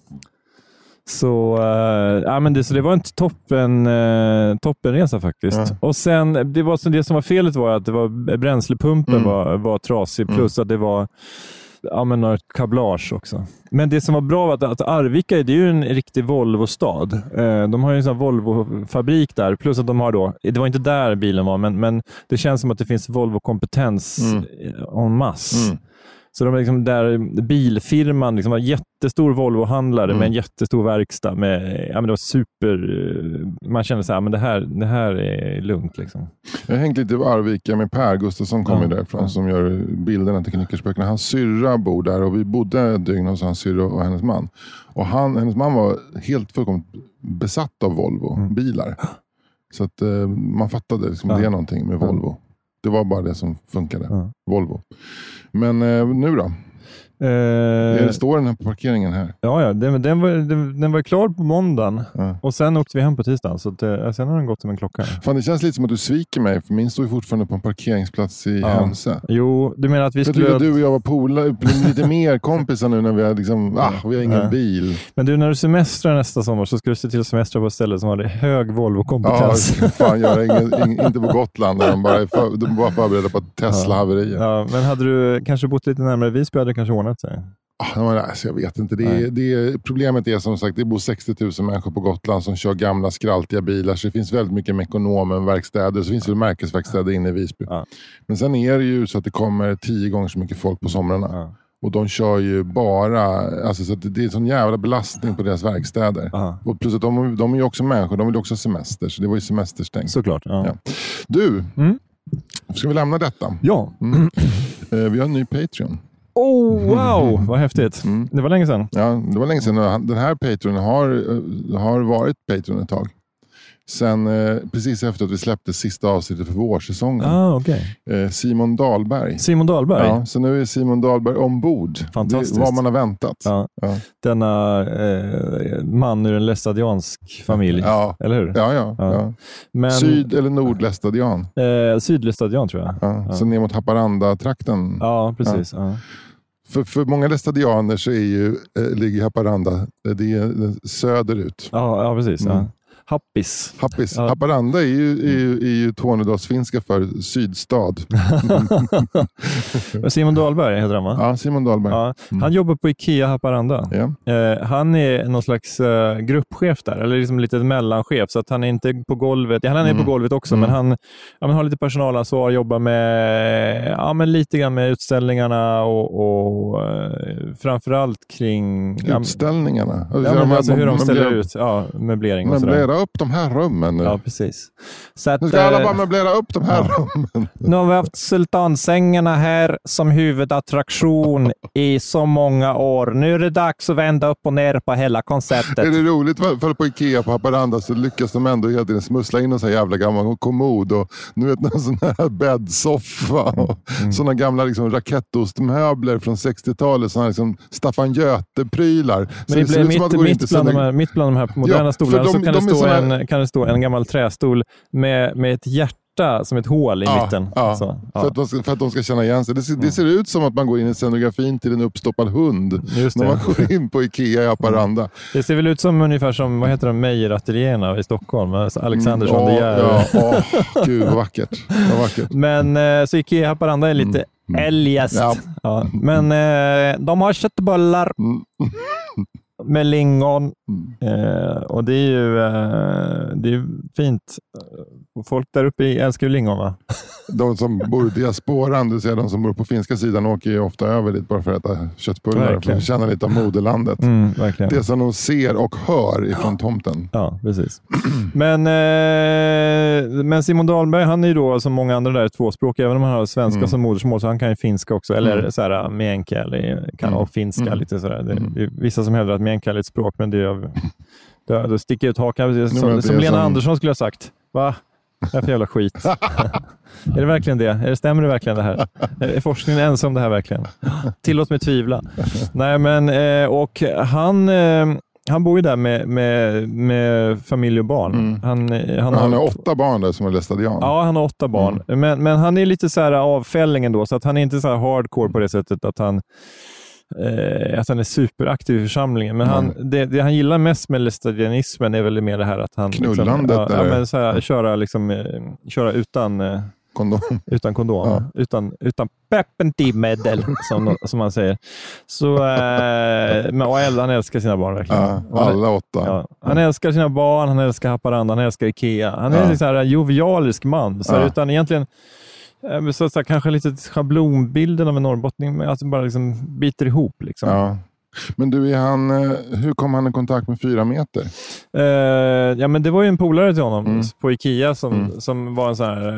Så, äh, ja, men det, så det var en toppen, äh, toppenresa faktiskt. Ja. Och sen, det, var, så det som var felet var att det var, bränslepumpen mm. var, var trasig. Plus mm. att det var... Ja, men något kablage också. Men det som var bra var att, att Arvika det är ju en riktig Volvo-stad. Eh, de har ju en sån här Volvo-fabrik där. Plus att de har då, det var inte där bilen var, men, men det känns som att det finns Volvo-kompetens mm. en masse. Mm. Så de är liksom där bilfirman liksom var jättestor Volvo-handlare mm. med en jättestor verkstad. Med, ja, men det var super... Man kände så här, men det här, det här är lugnt. Liksom. Jag har hängt lite i Arvika med Per Gustafsson kom ja. därifrån ja. som gör bilderna till Knyckersböckerna. Hans syrra bor där och vi bodde ett dygn hos hans syrra och hennes man. Och han, hennes man var helt fullkomligt besatt av Volvo-bilar. Mm. Så att eh, man fattade liksom, ja. det är någonting med Volvo. Det var bara det som funkade. Ja. Volvo. Men eh, nu då? Uh, det står den här på parkeringen här. Ja, ja den, den, var, den, den var klar på måndagen. Uh. Och sen åkte vi hem på tisdagen. Så det, sen har den gått som en klocka. Fan, det känns lite som att du sviker mig. För min står ju fortfarande på en parkeringsplats i uh. Hemse. Jo, du menar att vi jag skulle... Jag du och jag var polare, lite mer kompisar nu när vi har liksom, ah, vi har ingen uh. bil. Men du, när du semestrar nästa sommar så ska du se till att semestra på ett ställe som har hög Volvo-kompetens. Ja, fan, jag ingen, ing, inte på Gotland där de bara är för, de bara förberedda på Tesla-haverier. Ja, men hade du kanske bott lite närmare Visby hade det kanske ordnat sig. Ah, men, alltså, jag vet inte. Det är, det är, problemet är som sagt, det bor sextio tusen människor på Gotland som kör gamla skraltiga bilar. Så det finns väldigt mycket Mekonomen, verkstäder. Så finns det märkesverkstäder inne i Visby. Ja. Men sen är det ju så att det kommer tio gånger så mycket folk på somrarna. Ja. Och de kör ju bara, alltså så att det är en sån jävla belastning på deras verkstäder. Aha. Och plus att de, de är ju också människor, de vill också ha semester. Så det var ju semesterstängt. Såklart. Ja. Ja. Du, mm? ska vi lämna detta? Ja. Mm. Vi har en ny Patreon. Oh, wow, vad häftigt. Mm. Det var länge sedan. Ja, det var länge sedan. Den här Patreon har, har varit Patreon ett tag. Sen eh, precis efter att vi släppte sista avsnittet för vårsäsongen. Ah, okay. eh, Simon Dahlberg. Simon Dahlberg? Ja, så nu är Simon Dahlberg ombord. Fantastiskt. Det är vad man har väntat. Ja. Ja. Denna eh, man ur en lästadiansk familj. Ja. Eller hur? Ja, ja. ja. ja. Men, Syd- eller nordlästadian? Eh, Sydlästadian tror jag. Ja, ja. Så ner mot Haparanda-trakten. Ja, precis. Ja. Ja. För, för många lästadianer så är ju, eh, ligger Haparanda det är söderut. Ja, ja precis. Mm. Ja. Happis. Happis. Ja. Haparanda är ju, är ju, är ju tornedalsfinska för sydstad. Simon Dahlberg heter han, va? Ja, Simon Dahlberg. Ja. Han mm. jobbar på Ikea Haparanda. Ja. Eh, han är någon slags eh, gruppchef där, eller liksom lite mellanchef, så att han är inte på golvet. Ja, han är mm. på golvet också, mm. men han ja, men har lite personalansvar, jobbar med, ja, men lite grann med utställningarna och, och eh, framförallt kring... Utställningarna? Ja, ja, men alltså hur de ställer ut ja, möblering och sådär. Upp de här rummen nu. Ja, precis. Så att, nu ska alla bara möblera upp de här ja. rummen. Nu har vi haft sultansängarna här som huvudattraktion i så många år. Nu är det dags att vända upp och ner på hela konceptet. Är det roligt för på Ikea på Haparanda så lyckas de ändå hela tiden smussla in en sån här jävla gammal kommod och nu vet en sån här bäddsoffa och mm. såna gamla liksom, rakettostmöbler från sextiotalet, såna liksom Staffan Göte-prylar. Men så det, det blir mitt, mitt, bland de här, mitt bland de här moderna ja, stolarna de, så kan, de det stå en, kan det stå en gammal trästol med, med ett hjärta som ett hål i ja, mitten. Ja, så, ja. För, att de ska, för att de ska känna igen sig. Det ser, det ser ut som att man går in i scenografin till en uppstoppad hund. Just när man går in på Ikea i Haparanda. Det ser väl ut som ungefär som, vad heter de, Meijer-ateljéerna i Stockholm. Alexandersson mm, De Geer. Ja, ja, oh, gud vad vackert. vad vackert. Men så Ikea i Haparanda är lite mm. eljest. Ja. Ja. Men eh, de har köttbullar. Mm. Med lingon. Mm. Eh, och det är ju eh, det är fint. Folk där uppe älskar ju lingon, va? De som bor i diasporan, du ser de som bor på finska sidan åker ju ofta över dit bara för att äta köttbullar. För att känna lite av moderlandet. Mm, det som de ser och hör ifrån tomten. Ja, precis. men, eh, men Simon Dahlberg, han är ju då som många andra där tvåspråk. Även om han har svenska mm. som modersmål så han kan ju finska också. Eller mm. så här, meänkieli kan ha mm. finska mm. lite sådär. Det, det är vissa som hävdar att meänkieli är ett språk, men det är det, det sticker ut hakan. Som, som, som Lena som... Andersson skulle ha sagt. Va? Det är för jävla skit. Är det verkligen det? Är det, stämmer det verkligen det här? Är forskningen ensam om det här verkligen? Tillåt mig tvivla. Nej, men och han han bor ju där med, med, med familj och barn. Mm. Han, han, han har har åtta barn där som är lästadian. Ja, han har åtta barn. Mm. Men, men han är lite så här avfälling då, så att han är inte så här hardcore på det sättet att han Eh, att han är superaktiv i församlingen. Men mm. han, det, det han gillar mest med lästadianismen är väl mer det här att han knullandet liksom, ja, ja, men så här, köra, liksom, eh, köra utan eh, kondom, utan, kondom ja. utan, utan preventivmedel som, som man säger. Så, eh, men, och han älskar sina barn verkligen. Ja, alla åtta. Ja, han älskar sina barn, han älskar Haparanda, han älskar Ikea. Han är ja. en så här jovialisk man. Så här, ja. utan egentligen Så att säga, kanske lite schablonbilden av en norrbottning, men alltså bara liksom biter ihop. Liksom. Ja. Men du, är han, hur kom han i kontakt med fyra meter? Uh, ja, men det var ju en polare till honom mm. på Ikea som, mm. som var en sån här,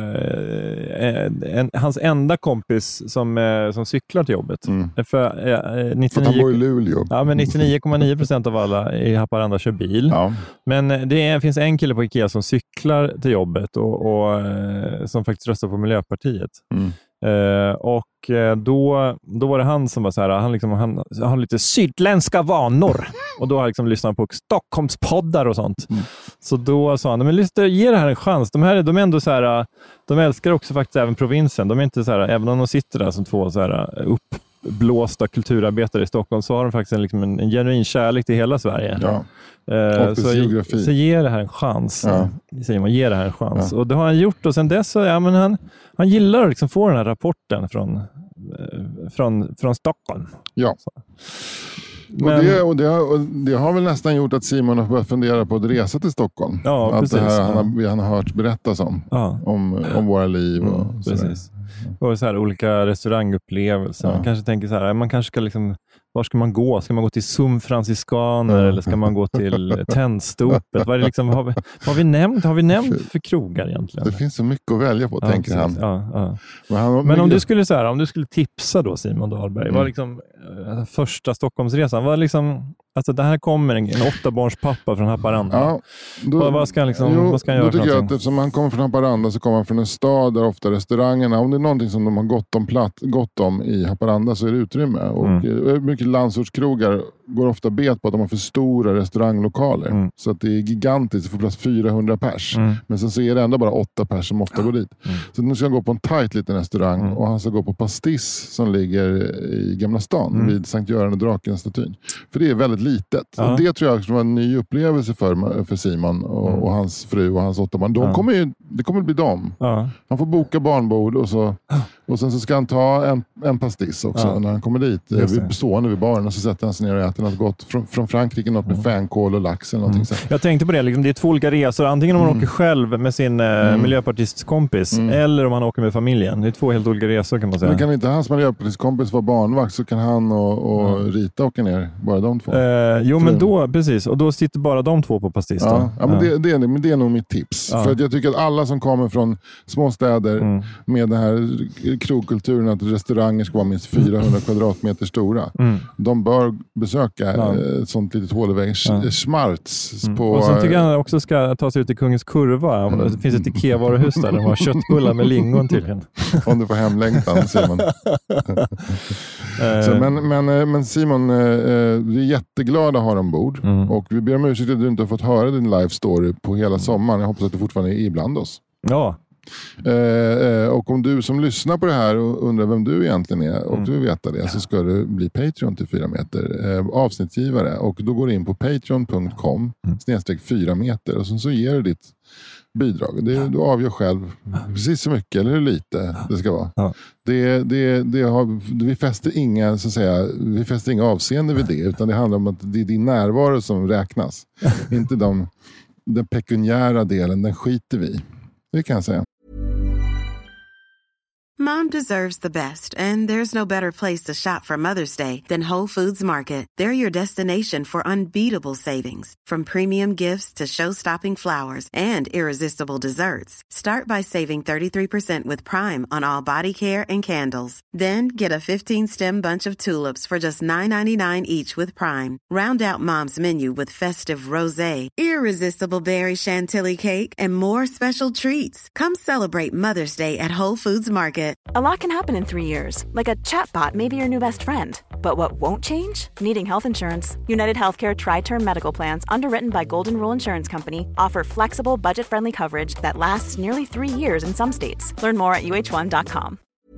uh, en, hans enda kompis som, uh, som cyklar till jobbet. Mm. För, uh, nittionio, För han bor i Luleå. Ja, men nittionio komma nio procent av alla i Haparanda kör bil. Ja. Men det är, finns en kille på Ikea som cyklar till jobbet och, och uh, som faktiskt röstar på Miljöpartiet. Mm. Uh, och uh, då, då var det han som var så här, han, liksom, han, han har lite sydländska vanor. Och då har jag liksom lyssnat på Stockholmspoddar och sånt. Mm. Så då sa han, men lyssna, ge det här en chans. De här de är ändå så här, de älskar också faktiskt även provinsen. De är inte så här, även om de sitter där som två så här uppblåsta kulturarbetare i Stockholm, så har de faktiskt en, liksom en, en genuin kärlek till hela Sverige. Ja. Uh, så, så ge det här en chans. Ja. Säger man, ge det här en chans. Ja. Och det har han gjort, och sen dess så, ja, men han, han gillar att liksom få den här rapporten från, uh, från, från Stockholm. Ja. Så. Men, och, det, och, det, och det har väl nästan gjort att Simon har börjat fundera på att resa till Stockholm. Ja, att precis. Det här, ja. han, har, han har hört berättas om, ja. om, om våra liv. Och mm, precis. Och så här, olika restaurangupplevelser. Ja. Man kanske tänker så här, man kanske ska liksom, var ska man gå? Ska man gå till Sum Franciskaner mm. eller ska man gå till Tändstopet? Vad är det liksom, har, vi, har vi nämnt har vi nämnt för krogar egentligen? Det finns så mycket att välja på, ja, tänker han. Ja, ja. Men, han Men mycket... om du skulle så här, om du skulle tipsa då Simon Dahlberg, mm. vad liksom äh, första Stockholmsresan, vad liksom, alltså det här kommer en, en åttabarnspappa från Haparanda. Ja, då, vad, vad ska han liksom, jo, vad ska han göra? Då tycker jag att eftersom han kommer från Haparanda så kommer han från en stad där ofta restaurangerna, om det är någonting som de har gott om, platt, gott om i Haparanda så är det utrymme. Och mm. mycket landsortskrogar går ofta bet på att de har för stora restauranglokaler. Mm. Så att det är gigantiskt, det får plats fyrahundra pers. Mm. Men sen så är det ändå bara åtta pers som ofta går dit. Mm. Så nu ska han gå på en tajt liten restaurang mm. och han ska gå på Pastis som ligger i Gamla stan mm. vid Sankt Göran och Draken-statyn. För det är väldigt litet. Ja. Och det tror jag var en ny upplevelse för, för Simon och, mm. och hans fru och hans åtta barn. De ja. kommer ju, det kommer bli dem. Ja. Han får boka barnbord och så och sen så ska han ta en, en pastis också ja. när han kommer dit. Vi bestående vid baren och så sätter han sig ner och äter något gott. Från, från Frankrike, något med mm. fänkål och lax eller någonting. Mm. Jag tänkte på det, liksom, det är två olika resor. Antingen om man mm. åker själv med sin eh, mm. miljöpartistkompis mm. eller om han åker med familjen. Det är två helt olika resor kan man säga. Men kan inte hans miljöpartistkompis vara barnvakt så kan han och, och mm. Rita åka ner, bara de två. Eh, jo, men då, precis. Och då sitter bara de två på pastis. Ja, ja, men ja. Det, det, är, det är nog mitt tips. Ja. För att jag tycker att alla som kommer från små städer mm. med den här krogkulturen att restauranger ska vara minst fyrahundra kvadratmeter stora. Mm. De bör besöka ja. ett sånt litet hålväg. Ja. Schmarts mm. på... Och sen tycker jag att han också ska ta sig ut i Kungens Kurva. Mm. Det finns ett Ikea-varuhus där de har köttbullar med lingon tydligen. Om du får hemlängtan, Simon. Så, men, men, men Simon, vi är jätteglada att ha dem ombord. Mm. Och vi ber om ursäkt att du inte har fått höra din live story på hela sommaren. Jag hoppas att du fortfarande är ibland oss. Ja. Eh, och om du som lyssnar på det här och undrar vem du egentligen är och mm. du vill veta det, så ska du bli Patreon till fyra meter eh, avsnittsgivare, och då går du in på patreon punkt com snedstreck fyra meter och sen så ger du ditt bidrag. Det, du avgör själv precis så mycket eller hur lite det ska vara. Ja. Det, det, det har, vi fäster inga så att säga, vi fäster inga avseende vid det, utan det handlar om att det är din närvaro som räknas. Inte de, den pekuniära delen, den skiter vi. Det kan jag säga. Mom deserves the best, and there's no better place to shop for Mother's Day than Whole Foods Market. They're your destination for unbeatable savings, from premium gifts to show-stopping flowers and irresistible desserts. Start by saving thirty-three percent with Prime on all body care and candles. Then get a fifteen-stem bunch of tulips for just nine ninety-nine each with Prime. Round out Mom's menu with festive rosé, irresistible berry chantilly cake, and more special treats. Come celebrate Mother's Day at Whole Foods Market. A lot can happen in three years, like a chatbot may be your new best friend. But what won't change? Needing health insurance. United Healthcare Tri-Term Medical Plans, underwritten by Golden Rule Insurance Company, offer flexible, budget-friendly coverage that lasts nearly three years in some states. Learn more at U H one dot com.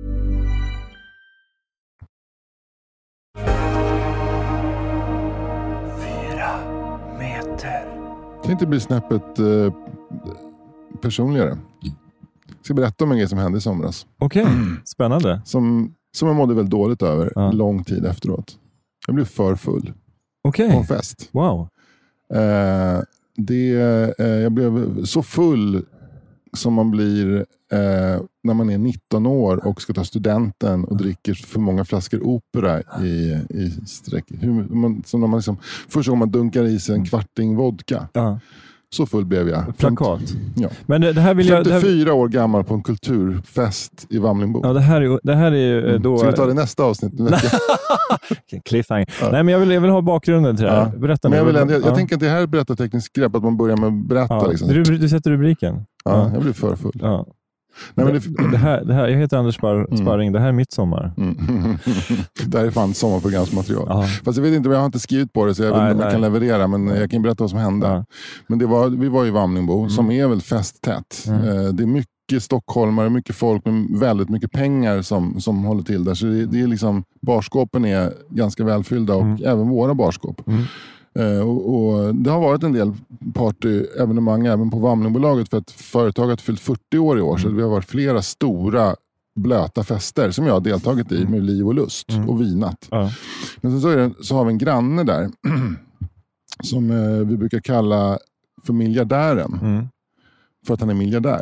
Fyra meter. Jag tänkte bli snäppet eh, personligare. Jag ska berätta om en grej som hände i somras. Okej, okay. Spännande. Som, som jag mådde väldigt dåligt över ja. lång tid efteråt. Jag blev för full. Okej. Okay. På en fest. Wow. Eh, det, eh, jag blev så full som man blir eh, när man är nitton år och ska ta studenten och dricker för många flaskor opera i, i sträck. Hur, man, som när man liksom, första gången man dunkar i sig en kvarting vodka. Ja. Så full blev jag. Plakat. Ja. Men det här vill jag, femtiofyra det här... år gammal på en kulturfest i Vamlingbo. Ja, det här är, det här är ju då... Ska vi ta det nästa avsnitt? Cliffhanger. Ja. Nej, men jag vill, jag vill ha bakgrunden till det här. Ja. Berätta men jag, vill, jag, jag, jag tänker att det här är berättartekniskt grepp, att man börjar med att berätta. Ja. Liksom. Du, du sätter rubriken. Ja, ja, jag blir för full. Ja. Nej, men det... Det, här, det här, jag heter Anders Spar, Sparring, mm. det här är mitt sommar. Mm. Det här är fan sommarprogramsmaterial. Aha. Fast jag vet inte, jag har inte skrivit på det så jag vet inte om jag kan leverera, men jag kan berätta vad som hände. Ja. Men det var, vi var i Vamlingbo, mm. som är väl festtätt. Mm. Det är mycket stockholmare, mycket folk med väldigt mycket pengar som, som håller till där. Så det, det är liksom, barskåpen är ganska välfyllda och mm. även våra barskåp. Mm. Uh, och, och det har varit en del partyevenemang även på Vamlingbolaget för att företaget fyllt fyrtio år i år, mm. så det har varit flera stora blöta fester som jag har deltagit i med liv och lust mm. och vinat. Ja. Men sen så, är det, så har vi en granne där som uh, vi brukar kalla för miljardären mm. för att han är miljardär.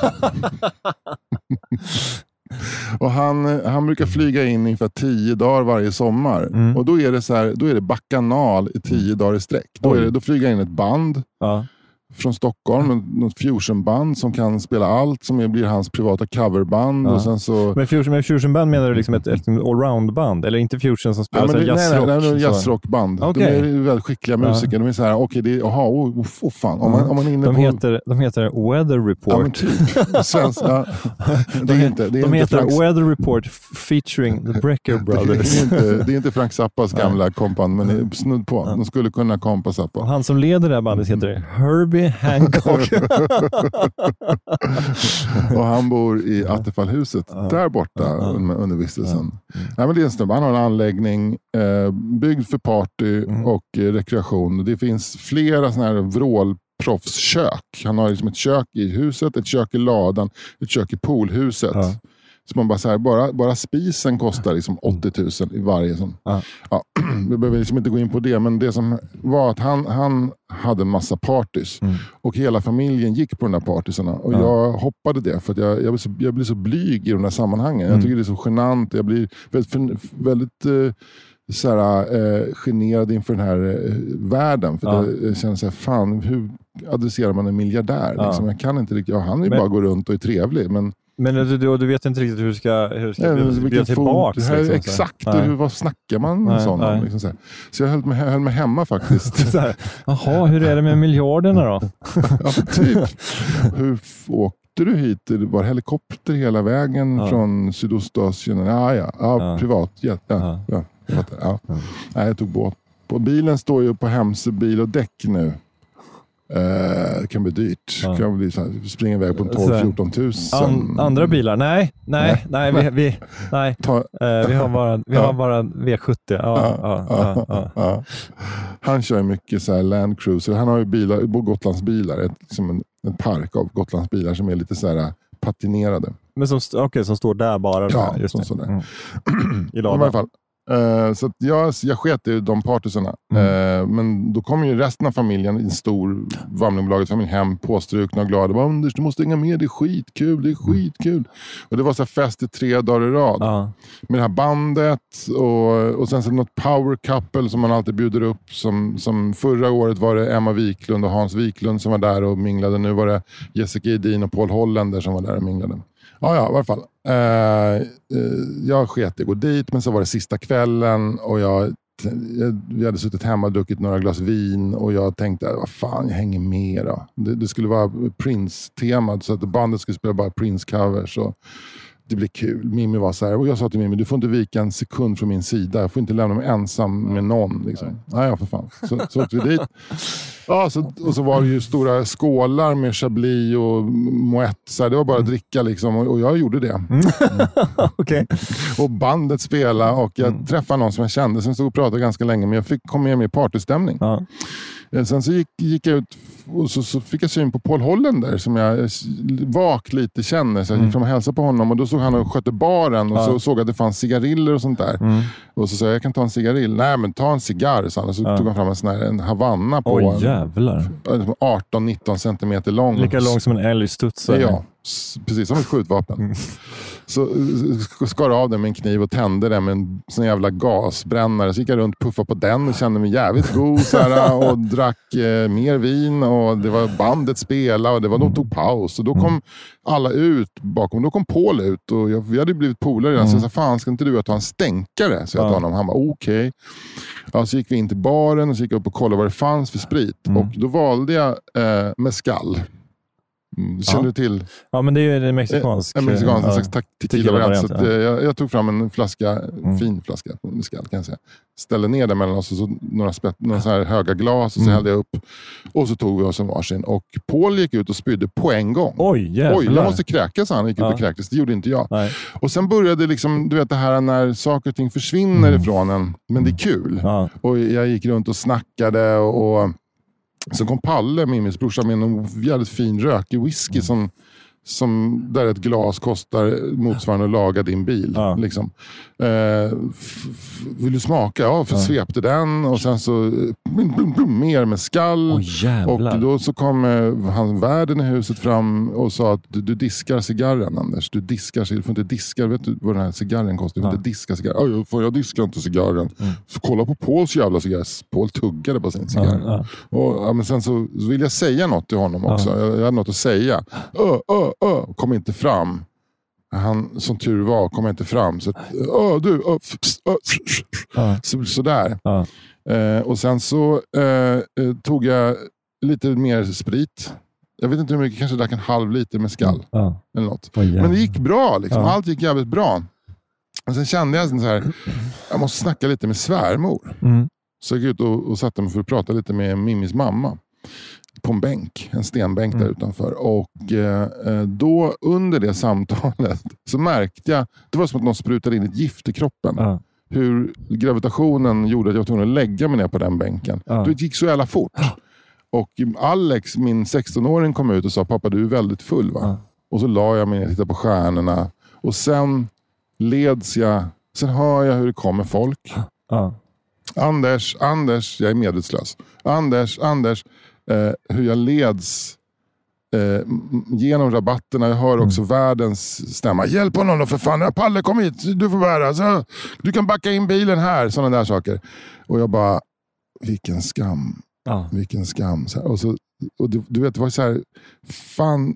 Och han, han brukar flyga in ungefär tio dagar varje sommar. Mm. Och då är det så här, då är det bacchanal i tio dagar i sträck. Då, är det, då flyger in ett band ja. från Stockholm, något fusionband som kan spela allt, som blir hans privata coverband. Ja. Och sen så... Men fusion, med fusionband menar du liksom ett, ett allroundband? Eller inte fusion som spelar ja, jazzrock? Nej, nej, nej, jazzrockband. Okay. De är väldigt skickliga musiker. Ja. De är så här, okej, okay, det är, aha, oh, oh, oh, fan. Om man, om man är inne de, på... heter, de heter Weather Report. Ja, men typ. Svensk, ja. Det är inte, det är de inte heter Frank... Weather Report featuring The Brecker Brothers. Det är inte, det är inte Frank Zappas gamla kompand, men det är snudd på. De skulle kunna kompa Zappa. Han som leder det här bandet heter Herbie Hancock. Och han bor i Attefallhuset uh, där borta uh, uh, under vistelsen. Uh, uh. Nej, men det är en snubbe. Han har en anläggning eh, byggd för party uh. och eh, rekreation. Det finns flera såna här vrålproffskök. Han har liksom ett kök i huset, ett kök i ladan, ett kök i poolhuset. Uh. Så man bara så här, bara, bara spisen kostar liksom åttio tusen i varje sån. Ja. Ja, vi behöver liksom inte gå in på det, men det som var att han, han hade en massa partys. Mm. Och hela familjen gick på de där partysarna. Och ja. jag hoppade det för att jag, jag, blir så, jag blir så blyg i de där sammanhangen. Mm. Jag tycker det är så genant. Jag blir väldigt, väldigt eh, så här, eh, generad inför den här eh, världen. För ja. det, jag känner så här, fan, hur adresserar man en miljardär? Ja. Liksom, jag kan inte riktigt, ja, han är men... bara gå runt och är trevlig, men Men du, du, du vet inte riktigt hur du ska, hur du ska ja, bli tillbaka. Liksom, exakt, hur, vad snackar man med sådana? Liksom, så, så jag höll mig, höll mig hemma faktiskt. Jaha, hur är det med miljarderna då? Ja, typ. Hur åkte du hit? Det var helikopter hela vägen ja. från Sydostasien? Ja, ja, ja, ja. privat. Ja, ja, ja. Ja. Ja. Ja. Nej, jag tog båt. På bilen står ju på Hemse bil och däck nu. Uh, det kan bli dyrt. Ja. Kan bli så här, springa iväg på tolv till fjorton tusen. An, andra bilar? Nej, nej, nej. nej, vi, vi, nej. Ta, uh, vi har bara, vi ja. har bara V sjuttio. Ja, ja, ja, ja, ja. Han kör mycket så här Land Cruiser. Han har ju bilar, Gotlandsbilar. Ett, liksom en, en park av Gotlandsbilar som är lite så här patinerade. Men som, okay, som står där bara? Ja, just som står där. Mm. I, I alla fall. Uh, så att jag, jag sket i de partysarna. Mm. Uh, men då kom ju resten av familjen, en stor Vamlingbolaget familj hem påstrukna och glada. Anders, du måste hänga med, det är skitkul, det är skitkul. Mm. Och det var så här fest i tre dagar i rad. Uh. Med det här bandet och, och sen så något power couple som man alltid bjuder upp. Som, som förra året var det Emma Wiklund och Hans Wiklund som var där och minglade. Nu var det Jessica Edin och Paul Hollander som var där och minglade. Ja, ja, i alla fall. Uh, uh, jag sket i att gå dit, men så var det sista kvällen och jag, jag, jag hade suttit hemma och druckit några glas vin och jag tänkte, vad fan, jag hänger med då. Det, det skulle vara Prince-temat så att bandet skulle spela bara Prince-covers och det blir kul. Mimmi var så här, och jag sa till Mimmi, du får inte vika en sekund från min sida. Jag får inte lämna mig ensam med någon. Liksom. Nej, ja, för fan. Så, så åkte vi dit. Ja, så, och så var det ju stora skålar med Chablis och Moët. Så här, det var bara att dricka liksom. Och, och jag gjorde det. Mm. Mm. Okay. Och bandet spelade och jag mm. träffade någon som jag kände. Sen stod och pratade ganska länge, men jag fick komma med med partystämning. Ja. Sen så gick, gick jag ut och så, så fick jag syn på Paul Hollander som jag vak lite känner. Så jag gick fram och hälsade på honom och då såg han och skötte baren och ja. så såg att det fanns cigariller och sånt där. Mm. Och så sa jag, jag kan ta en cigarill. Nej, men ta en cigarr, så, så ja. tog han fram en sån här en Havanna på Oj, jävlar. arton nitton centimeter lång. Lika lång som en älgstudsare. Ja, precis som ett skjutvapen. Mm. Så skar av den med en kniv och tände den med en sån jävla gasbrännare. Så gick jag runt och puffade på den och kände mig jävligt god så här, och drack eh, mer vin och det var bandet spela och det var, de tog paus och då kom alla ut bakom. Då kom Paul ut och jag, vi hade blivit polare redan. Mm. Så jag sa, fan, ska inte du ta en stänkare? Så jag tog honom. Han bara, okej. Okay. Ja, så gick vi in till baren och så gick jag upp och kollade vad det fanns för sprit. Mm. Och då valde jag eh, mezcal. Mm, känner ja. du till? Ja, men det är ju en mexikansk. En mexikansk, en slags ja, tequila-variant. ja. jag, jag tog fram en flaska, mm. fin flaska, mezcal kan jag säga. Ställde ner den mellan oss och så några, spett, några så här höga glas och så mm. hällde jag upp. Och så tog vi oss en varsin. Och Paul gick ut och spydde på en gång. Oj, jävlar. Oj, jag måste kräkas, han gick ut ja. och kräktes. Det gjorde inte jag. Nej. Och sen började liksom, du vet det här när saker och ting försvinner mm. ifrån en. Men det är kul. Ja. Och jag gick runt och snackade och, och så kom Palle, Mimis brorsa, med en jävligt fin rökig whisky som, som där ett glas kostar motsvarande att laga din bil. Ja. Liksom. Eh, f- f- vill du smaka? Ja, för ja. svepte den och sen så blum, blum, blum, mer med skall. Oh, och då så kom eh, han värden i huset fram och sa att du, du diskar cigarren, Anders. Du diskar, du får inte diska, vet du vad den här cigarren kostar? Du får ja. inte diska cigarren. Oh, jag, jag diskar inte cigarren. Mm. Så kolla på Pauls jävla cigarr. Paul tuggade på sin cigarr. Ja, ja. Och, ja, men sen så, så vill jag säga något till honom också. Ja. Jag, jag hade något att säga. Ö, ö, ö. Kom inte fram. Han, som tur var, kom inte fram. Så, ö, du, ö, pss, ö, ja. så, sådär. Ja. Eh, och sen så eh, tog jag lite mer sprit. Jag vet inte hur mycket, kanske drack en halv liter med skall. Ja. Eller något. Oh, yeah. Men det gick bra. Liksom. Ja. Allt gick jävligt bra. Och sen kände jag så här, jag måste snacka lite med svärmor. Mm. Så jag gick ut och, och satte mig för att prata lite med Mimis mamma. På en bänk, en stenbänk mm. där utanför. Och eh, då under det samtalet så märkte jag, det var som att någon sprutade in ett gift i kroppen. Ja. Hur gravitationen gjorde att jag var tvungen att lägga mig ner på den bänken. Ja. Det gick så jävla fort. Ja. Och Alex, min sexton-åring, kom ut och sa, pappa, du är väldigt full, va? Ja. Och så la jag mig ner och tittade på stjärnorna. Och sen leds jag, sen hör jag hur det kommer folk. Ja. Anders, Anders, jag är medvetslös. Anders, Anders, eh, hur jag leds eh, genom rabatterna. Jag hör också mm. världens stämma. Hjälp honom då för fan, Palle, kom hit, du får bära. Så, du kan backa in bilen här, sådana där saker. Och jag bara, vilken skam. Ja. Vilken skam. Så här, och så, och du, du vet, det var så här, fan,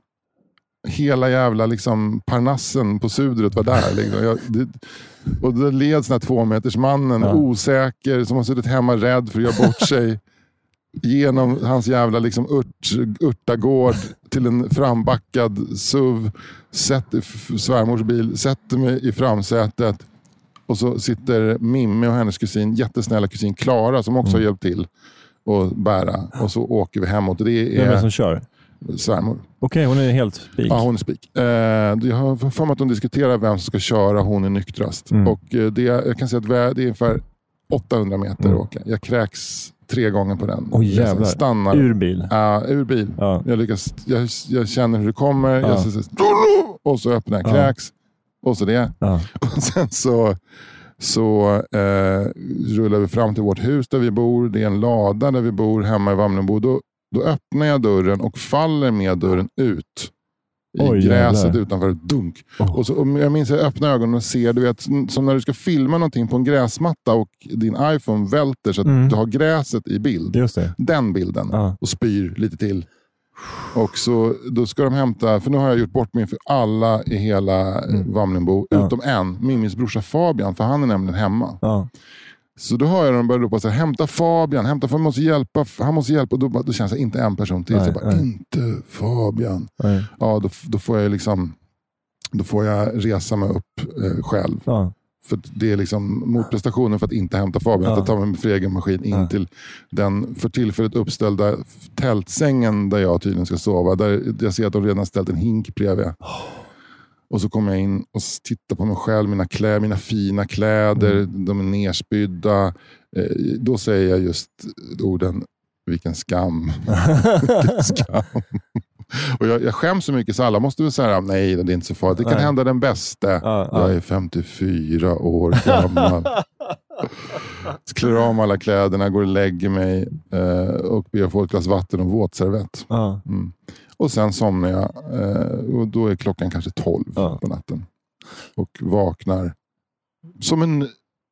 hela jävla liksom parnassen på Sudret var där. Liksom. Jag, det, och det leds den här tvåmetersmannen, ja. osäker, som har suttit hemma rädd för att göra bort sig genom hans jävla liksom urt, urtagård till en frambackad S U V. Sätter svärmors bil, sätter mig i framsätet och så sitter Mimmi och hennes kusin, jättesnälla kusin Klara, som också mm. har hjälpt till att bära. Och så åker vi hemåt. Det är, Vem är det som kör? Svärmor. Okej, okay, hon är helt spik. Ja, hon är spik. Eh, jag har för mig att de diskuterar vem som ska köra. Hon är nyktrast. Mm. Och eh, det, jag kan säga att det är ungefär åttahundra meter mm. åka. Jag kräks tre gånger på den. Oj, jävlar. Stannar. Ur bil? Ja, uh, ur bil. Ja. Jag, lyckas, jag, jag känner hur det kommer. Ja. Jag säger, och så öppnar jag, ja. kräks. Och så det. Ja. Och sen så, så eh, rullar vi fram till vårt hus där vi bor. Det är en lada där vi bor hemma i Vamlenbo. Då Då öppnar jag dörren och faller med dörren ut i Oj, gräset jävlar. Utanför ett dunk. Oh. Och så, och jag minns att jag öppnar ögonen och ser, du vet, som när du ska filma någonting på en gräsmatta och din iPhone välter så att mm. du har gräset i bild. Just det. Den bilden. Ah. Och spyr lite till. Och så då ska de hämta, för nu har jag gjort bort mig för alla i hela mm. Vamlenbo, ah. utom en, Mimis brorsa Fabian, för han är nämligen hemma. Ah. Så då hör jag dem börja ropa så här, hämta Fabian, hämta Fabian, måste hjälpa, han måste hjälpa. Och då, då känns det inte en person till. Nej, så jag bara, inte Fabian. Nej. Ja, då, då får jag liksom, då får jag resa mig upp eh, själv. Ja. För det är liksom motprestationen för att inte hämta Fabian. Ja. Att ta mig med för egen maskin in ja. till den för tillfället uppställda tältsängen där jag tydligen ska sova. Där jag ser att de redan ställt en hink bredvid. Oh. Och så kommer jag in och tittar på mig själv, mina kläder, mina fina kläder, mm. de är nerspydda. Eh, då säger jag just orden, vilken skam. vilken skam. Och jag, jag skäms så mycket så alla måste väl säga, nej det är inte så farligt. Det kan nej. hända den bästa. Ja, ja. Jag är femtiofyra år gammal. Klär av alla kläderna, går och lägger mig eh, och ber få ett glas vatten och våtservett. Ja. Mm. Och sen somnar jag eh, och då är klockan kanske tolv ja. på natten. Och vaknar som en,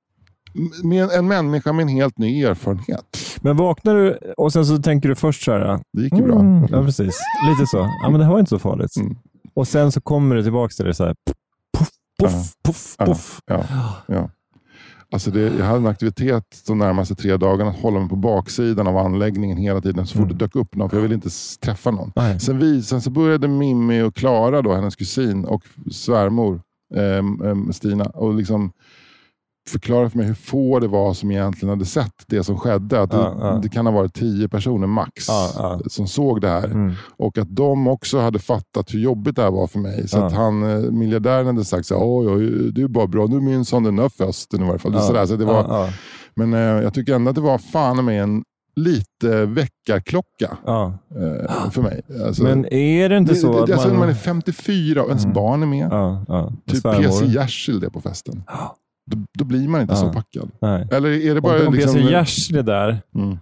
med en människa med en helt ny erfarenhet. Men vaknar du och sen så tänker du först så här. Det gick ju bra. Mm, ja, precis. Lite så. Ja, men det här var inte så farligt. Mm. Och sen så kommer det tillbaka till det så här. Puff, puff, ja. puff, puff. Ja, ja, ja. Alltså det, jag hade en aktivitet de närmaste tre dagarna att hålla mig på baksidan av anläggningen hela tiden så fort mm. det dök upp någon, för jag ville inte träffa någon. Sen, vi, sen så började Mimmi och Klara då, hennes kusin och svärmor eh, eh, Stina, och liksom förklara för mig hur få det var som egentligen hade sett det som skedde. Att ja, det, ja. det kan ha varit tio personer max ja, ja. som såg det här. Mm. Och att de också hade fattat hur jobbigt det här var för mig. Så ja. att han, miljardären hade sagt så här, oj, oj, det är bara bra, du minns han den här festen i varje fall. Ja. Så där, så det var, ja, ja. Men eh, jag tycker ändå att det var fan med en lite väckarklocka ja. eh, för mig. Alltså, men är det inte det, så det, att alltså, man... man är femtiofyra och ens mm. barn är med. Ja, ja. Typ P C Gjersel det på festen. Ja. Då, då blir man inte ja. så packad. Nej. Eller är det bara om liksom... P C Gjersel där mm.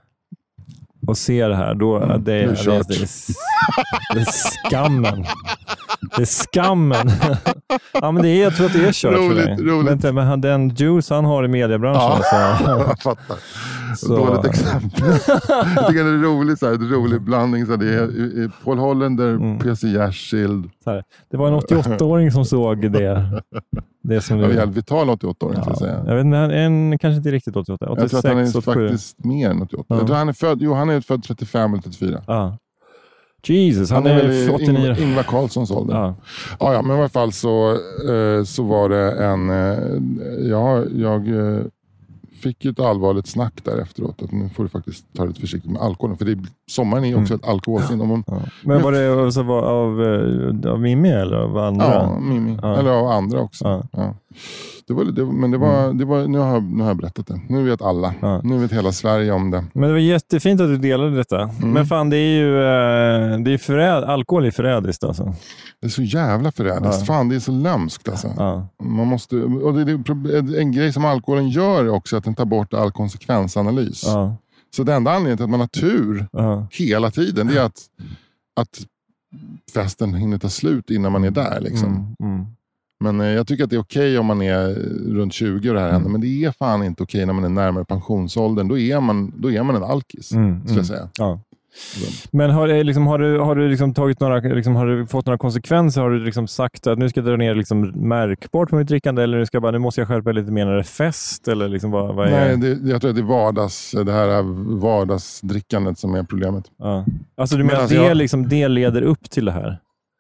och ser det här, då mm. det, är, det, är, det, är, det är skammen. Det är skammen. Ja, men det är, jag tror att det är kört roligt, för dig. Roligt. Vänta, men han, den juice han har i mediebranschen. Ja, så. Jag fattar. Så. Dåligt exempel. Jag tycker det är roligt, så här, det är rolig blandning. Så här, det är Paul Hollander, mm. P C Gjersel. Det var en åttioåtta-åring som såg det. Det som ja, en vital åttioåtta-åring, ja. säga. Jag vet inte, en kanske inte riktigt åttioåtta. åttiosex, jag tror att han är åttiosju. Faktiskt mer än åttioåtta. Ja. Jag tror han är född, jo, han är född trettiofem eller trettiofyra. Ja. Jesus, han, han är, är åttionio. Ing- Ingvar Carlssons ålder. Ja. Ja, ja, men i alla fall så, eh, så var det en... Eh, ja, jag eh, fick ju ett allvarligt snack där efteråt. Att nu får du faktiskt ta det försiktigt med alkoholen. För det, sommaren är ju också mm. ett alkoholsyn. Om man, ja. Men var det alltså, var av, av Mimmi eller av andra? Ja, Mimmi. Ja. Eller av andra också. Ja. Ja. Det var, det, men det var, det var, nu, har jag, nu har jag berättat det. Nu vet alla. Ja. Nu vet hela Sverige om det. Men det var jättefint att du delade detta. Mm. Men fan, det är ju det är förräd, alkohol är förrädiskt alltså. Det är så jävla förrädiskt. Ja. Fan, det är så lömskt alltså. Ja. Man måste, och det, det, en grej som alkoholen gör är också att den tar bort all konsekvensanalys. Ja. Så det enda anledningen till att man har tur ja. hela tiden, det är att, att festen hinner ta slut innan man är där liksom. Mm. Mm. Men eh, jag tycker att det är okej om man är runt tjugo och det här händer. Men det är fan inte okej när man är närmare pensionsåldern. Då är man, då är man en alkis, mm, skulle jag säga. Ja. Men har, liksom, har du, har du liksom tagit några, liksom, har du fått några konsekvenser? Har du liksom sagt att nu ska jag dra ner liksom märkbart på mitt drickande, eller nu, ska bara, nu måste jag skärpa lite mer när det är fest? Eller liksom, vad, vad är... Nej, det, jag tror att det är vardags, det här vardagsdrickandet som är problemet. Ja. Alltså du menar att det, jag... liksom, det leder upp till det här?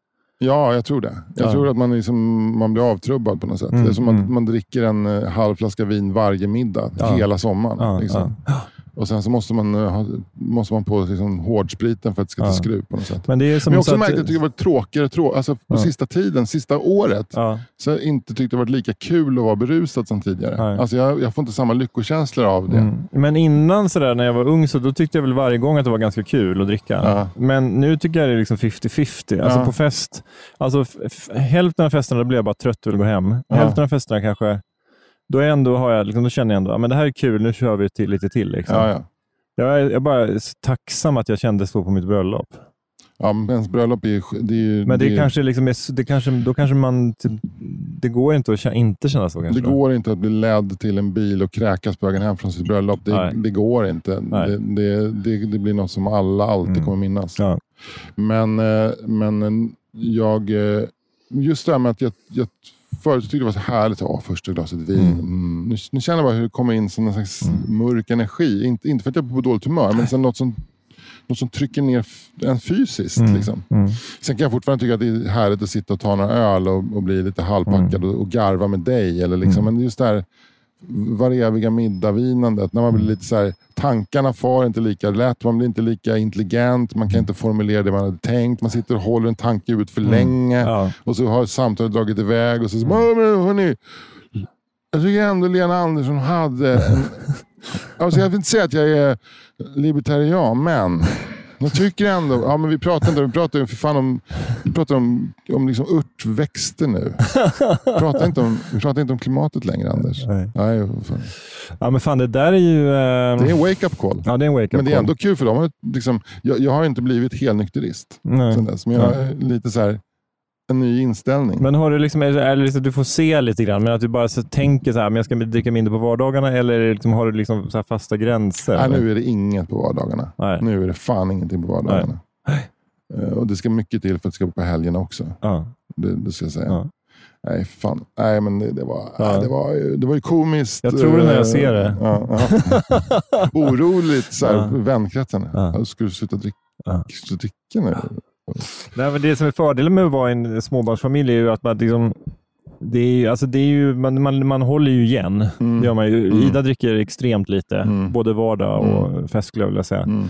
Ja, jag tror det. Jag ja. tror att man, liksom, man blir avtrubbad på något sätt. Mm, det är som att mm. man dricker en uh, halv flaska vin varje middag ja. hela sommaren. Ja, liksom. ja. Och sen så måste man, ha, måste man på liksom, hårdspriten för att det ska ta ja. skruv på något sätt. Men det är som Men jag också märkt att jag tycker det var tråkigare trå- alltså på ja. sista tiden, sista året ja. så jag inte tyckte det var lika kul att vara berusad som tidigare. Ja. Alltså jag, jag får inte samma lyckokänslor av det. Mm. Men innan sådär, när jag var ung, så då tyckte jag väl varje gång att det var ganska kul att dricka. Ja. Men nu tycker jag det är liksom fifty-fifty. Alltså ja. på fest, alltså f- hälften av festerna då blir jag bara trött och vill gå hem. Ja. Hälften av festerna kanske Då, är ändå, har jag, liksom, då känner jag ändå, ja, men det här är kul, nu kör vi till, lite till. Liksom. Ja, ja. Jag är, jag är bara tacksam att jag kände så på mitt bröllop. Ja, men ens bröllop är ju... Det är ju men det, det är, kanske liksom är, det kanske, då kanske man... Det går inte att inte känna så kanske. Det går inte att bli ledd till en bil och kräkas på vägen hem från sitt bröllop. Det, det går inte. Det, det, det, det blir något som alla alltid mm. kommer minnas. Ja. Men, men jag... Just det här med att jag... jag förut tyckte det var så härligt. Åh, första glaset vin. Mm. Mm. Nu, nu känner jag bara hur det kommer in som en slags mm. mörk energi. Inte, inte för att jag är på dåligt humör, men sen något som, något som trycker ner en fysiskt. Mm. Liksom. Mm. Sen kan jag fortfarande tycka att det är härligt att sitta och ta några öl och, och bli lite halvpackad mm. och, och garva med dig. Eller liksom. Mm. Men just det här var eviga middagvinandet. När man blir lite så här, tankarna far inte lika lätt, man blir inte lika intelligent, man kan inte formulera det man hade tänkt, man sitter och håller en tanke ut för mm. länge ja. och så har samtalet dragit iväg och så så mm. hörni, jag tycker ändå Lena Andersson hade en, alltså jag vill inte säga att jag är libertarian, men jag tycker ändå, ja men vi pratar inte, vi pratar ju för fan om, vi pratar om, om liksom örtväxter nu. Vi pratar inte om, vi pratar inte om klimatet längre, Anders. Nej. Nej, fan. Ja men fan, det där är ju... Uh... Det är en wake-up call. Ja, det är en wake-up men det är ändå kul för dem. Liksom, jag, jag har inte blivit helnykterist sen dess, men jag har lite så här en ny inställning. Men har du liksom, är det liksom, du får se lite grann, men att du bara så tänker så här, men jag ska dricka mindre på vardagarna, eller liksom, har du liksom så här fasta gränser? Nej, nu är det inget på vardagarna. Nej. Nu är det fan ingenting på vardagarna. Nej. Uh, och det ska mycket till för att det ska vara på helgerna också. Ja. Det, det ska jag säga. Ja. Nej, fan. Nej, men det, det, var, ja. nej, det, var, det var ju komiskt. Jag tror det när jag ser det. Ja, ja. Oroligt så här, ja. vänkretsen. Ja. Jag skulle sluta dricka, ja. dricka nu. Nej, men det som är fördelen med att vara en småbarnsfamilj är ju att man liksom... Det är ju, alltså det är ju, man, man, man håller ju igen. Mm. Det gör man ju. Mm. Ida dricker extremt lite. Mm. Både vardag och mm. fest skulle jag vilja säga. Mm.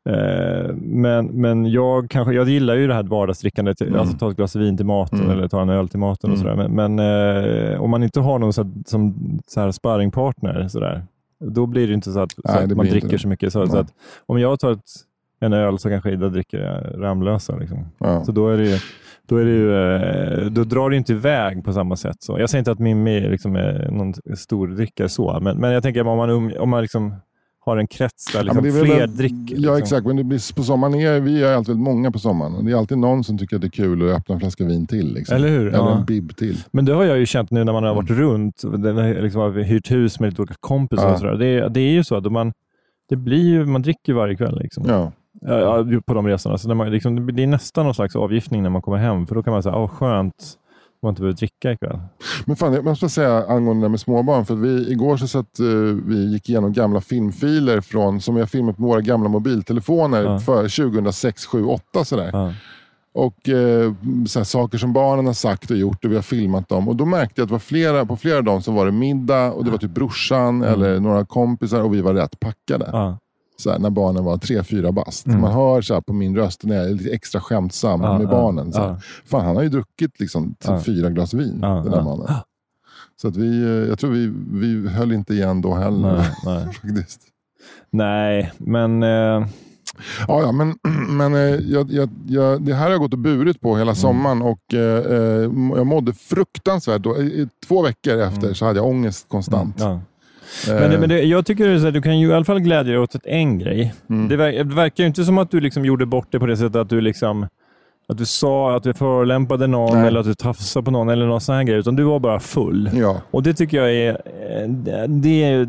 Eh, men, men jag kanske, jag gillar ju det här vardagsdrickandet. Mm. Alltså ta ett glas vin till maten mm. eller ta en öl till maten och sådär. Men, men eh, om man inte har någon så, som så här sparringpartner sådär, då blir det inte så att, så Nej, att man dricker så mycket. Så, så att om jag tar ett, en öl så kanske Ida dricker Ramlösa. Liksom. Ja. Så då är det ju Då, är det ju, då drar det inte iväg på samma sätt. Så jag säger inte att Mimmi liksom är någon stor drickare så. Men, men jag tänker om man, um, om man liksom har en krets där liksom ja, fler väl, dricker. Ja, liksom. exakt. Men det blir, på sommaren är vi är alltid många på sommaren. Och det är alltid någon som tycker att det är kul att öppna en flaska vin till. Liksom. Eller hur? Eller ja. en bib till. Men det har jag ju känt nu när man har varit mm. runt. Liksom har hyrt hus med lite olika kompisar ja. och sådär. Det, det är ju så att man, det blir ju, man dricker varje kväll. Liksom. Ja. Ja, på de resorna. Så när man, liksom, det är nästan någon slags avgiftning när man kommer hem. För då kan man säga, åh skönt, man inte behöver dricka ikväll. Men fan, jag måste säga angående det med småbarn. För att vi, igår så satt uh, vi gick igenom gamla filmfiler från, som vi har filmat med våra gamla mobiltelefoner ja. för tjugohundrasex, sju, åtta sådär. Ja. Och eh, så här, saker som barnen har sagt och gjort och vi har filmat dem. Och då märkte jag att det var flera, på flera av dem så var det middag och det var typ brorsan mm. eller några kompisar och vi var rätt packade. Ja. Så här, när barnen var tre, fyra bast. Mm. Man hör så här, på min röst när jag är lite extra skämtsam ja, med ja, barnen. Så här, ja. Fan, han har ju druckit liksom typ ja. fyra glas vin. Ja, den där ja. mannen. Så att vi, jag tror vi, vi höll inte igen då heller. Nej, nej. Faktiskt. Nej, men... Eh... Ja, ja, men, men jag, jag, jag, det här har jag gått och burit på hela mm. sommaren och eh, jag mådde fruktansvärt. Då, i, två veckor efter mm. så hade jag ångest konstant. Mm. Ja. Men, det, men det, jag tycker att du kan ju i alla fall glädja dig åt ett en grej. Mm. Det, ver, det verkar ju inte som att du liksom gjorde bort det på det sättet att du liksom att du sa att du förolämpade någon Nej. eller att du tafsade på någon eller någon sån här grej, utan du var bara full. Ja. Och det tycker jag är det,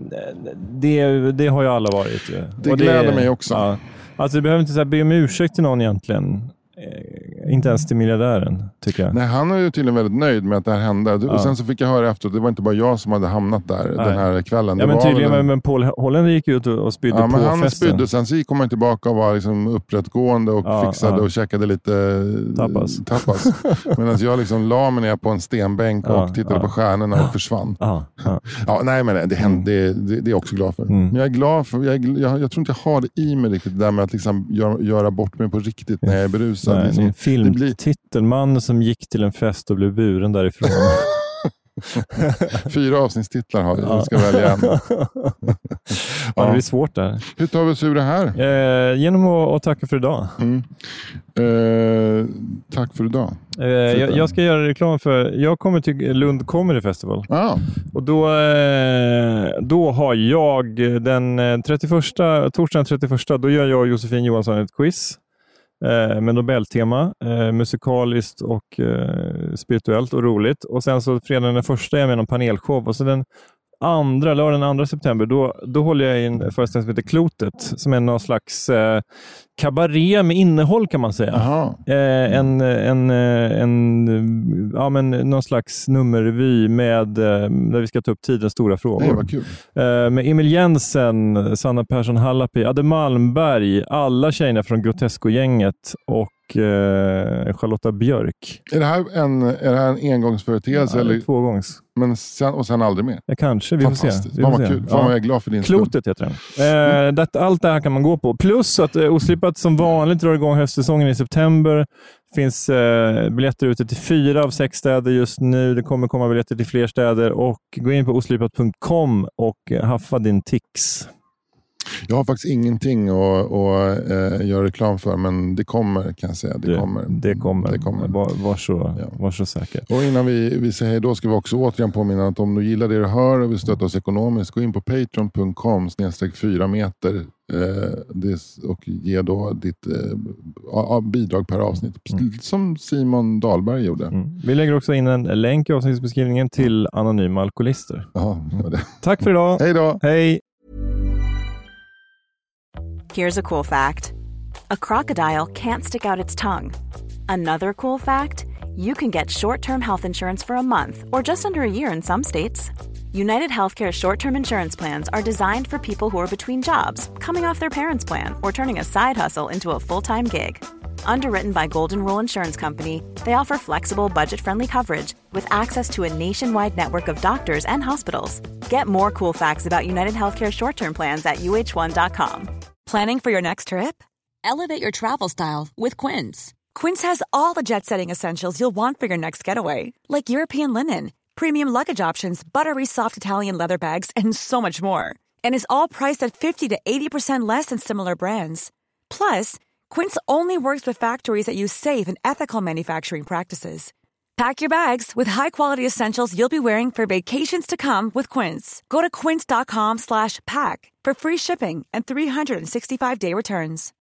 det, det har ju alla varit. Det, det gläder det, mig också. Ja. Alltså du behöver inte så här, be om ursäkt till någon egentligen. Inte ens till miljardären, tycker jag. Nej, han är ju tydligen väldigt nöjd med att det här hände. Ja. Och sen så fick jag höra efteråt, det var inte bara jag som hade hamnat där Nej. den här kvällen. Ja, det men var tydligen, en... men Paul Holland gick ut och spydde ja, på men han festen. spydde, sen så kom han tillbaka och var liksom upprättgående och ja, fixade ja. och käkade lite tapas. tapas. Medan jag liksom la mig ner på en stenbänk och ja, tittade ja. på stjärnorna och försvann. Ja, ja. ja nej, men det, hände, det, det, det är jag också glad för. Mm. Men jag är glad för, jag, är, jag, jag tror inte jag har det i mig riktigt, det där med att liksom göra, göra bort mig på riktigt när jag är berusad. Nej, liksom, filmtitel, man som gick till en fest och blev buren därifrån. Fyra avsnittstitlar har vi. Ja. Vi ska välja en. Ja, det är svårt där. Hur tar vi oss ur det här? Eh, genom att, att tacka för idag. Mm. Eh, tack för idag. Eh, jag, jag ska göra reklam för... Jag kommer till Lund Comedy Festival. Ah. Och då, eh, då har jag den trettioförsta, torsdagen trettioförsta, då gör jag och Josefin Johansson ett quiz. Med Nobeltema, eh, musikaliskt och eh, spirituellt och roligt. Och sen så fredagen den första är jag med någon panelshow. Och så den andra, eller den andra september, då, då håller jag in föreställning som heter Klotet. Som är någon slags eh, kabaré med innehåll, kan man säga. Eh, en, en, en, ja, men någon slags nummerrevy med, eh, där vi ska ta upp tidens stora frågor. Det var kul. Eh, med Emil Jensen, Sanna Persson Hallapi, Adde Malmberg, alla tjejerna från Grotesco-gänget och Eh, Charlotta Björk. Är det här en, är det här en engångsföreteelse? Ja, eller? Två gångs. Men sen, och sen aldrig mer? Ja, kanske, vi får se. Vi Fan får vad se. kul. Fan ja. vad jag är glad för din Klotet heter den. Eh, mm. det, allt det här kan man gå på. Plus att eh, Oslipat som vanligt drar igång höstsäsongen i september. Det finns eh, biljetter ute till fyra av sex städer just nu. Det kommer komma biljetter till fler städer. Och gå in på oslipat punkt com och eh, haffa din tix. Jag har faktiskt ingenting att, att äh, göra reklam för, men det kommer, kan jag säga. Det, det kommer. Det kommer. Det kommer. Var, var, så, ja. var så säker. Och innan vi, vi säger hej då ska vi också återigen påminna att om du gillar det du hör och vill stötta oss ekonomiskt, gå in på patreon punkt com snedstreck fyra meter eh, det, och ge då ditt eh, bidrag per avsnitt. Mm. Som Simon Dahlberg gjorde. Mm. Vi lägger också in en länk i avsnittsbeskrivningen till anonyma alkoholister. Aha, det var det. Tack för idag. Hej då. Hej. Here's a cool fact. A crocodile can't stick out its tongue. Another cool fact, you can get short-term health insurance for a month or just under a year in some states. United Healthcare short-term insurance plans are designed for people who are between jobs, coming off their parents' plan, or turning a side hustle into a full-time gig. Underwritten by Golden Rule Insurance Company, they offer flexible, budget-friendly coverage with access to a nationwide network of doctors and hospitals. Get more cool facts about United Healthcare short-term plans at U H one dot com. Planning for your next trip? Elevate your travel style with Quince. Quince has all the jet-setting essentials you'll want for your next getaway, like European linen, premium luggage options, buttery soft Italian leather bags, and so much more. And is all priced at fifty to eighty percent less than similar brands. Plus, Quince only works with factories that use safe and ethical manufacturing practices. Pack your bags with high-quality essentials you'll be wearing for vacations to come with Quince. Go to quince dot com slash pack for free shipping and three sixty-five day returns.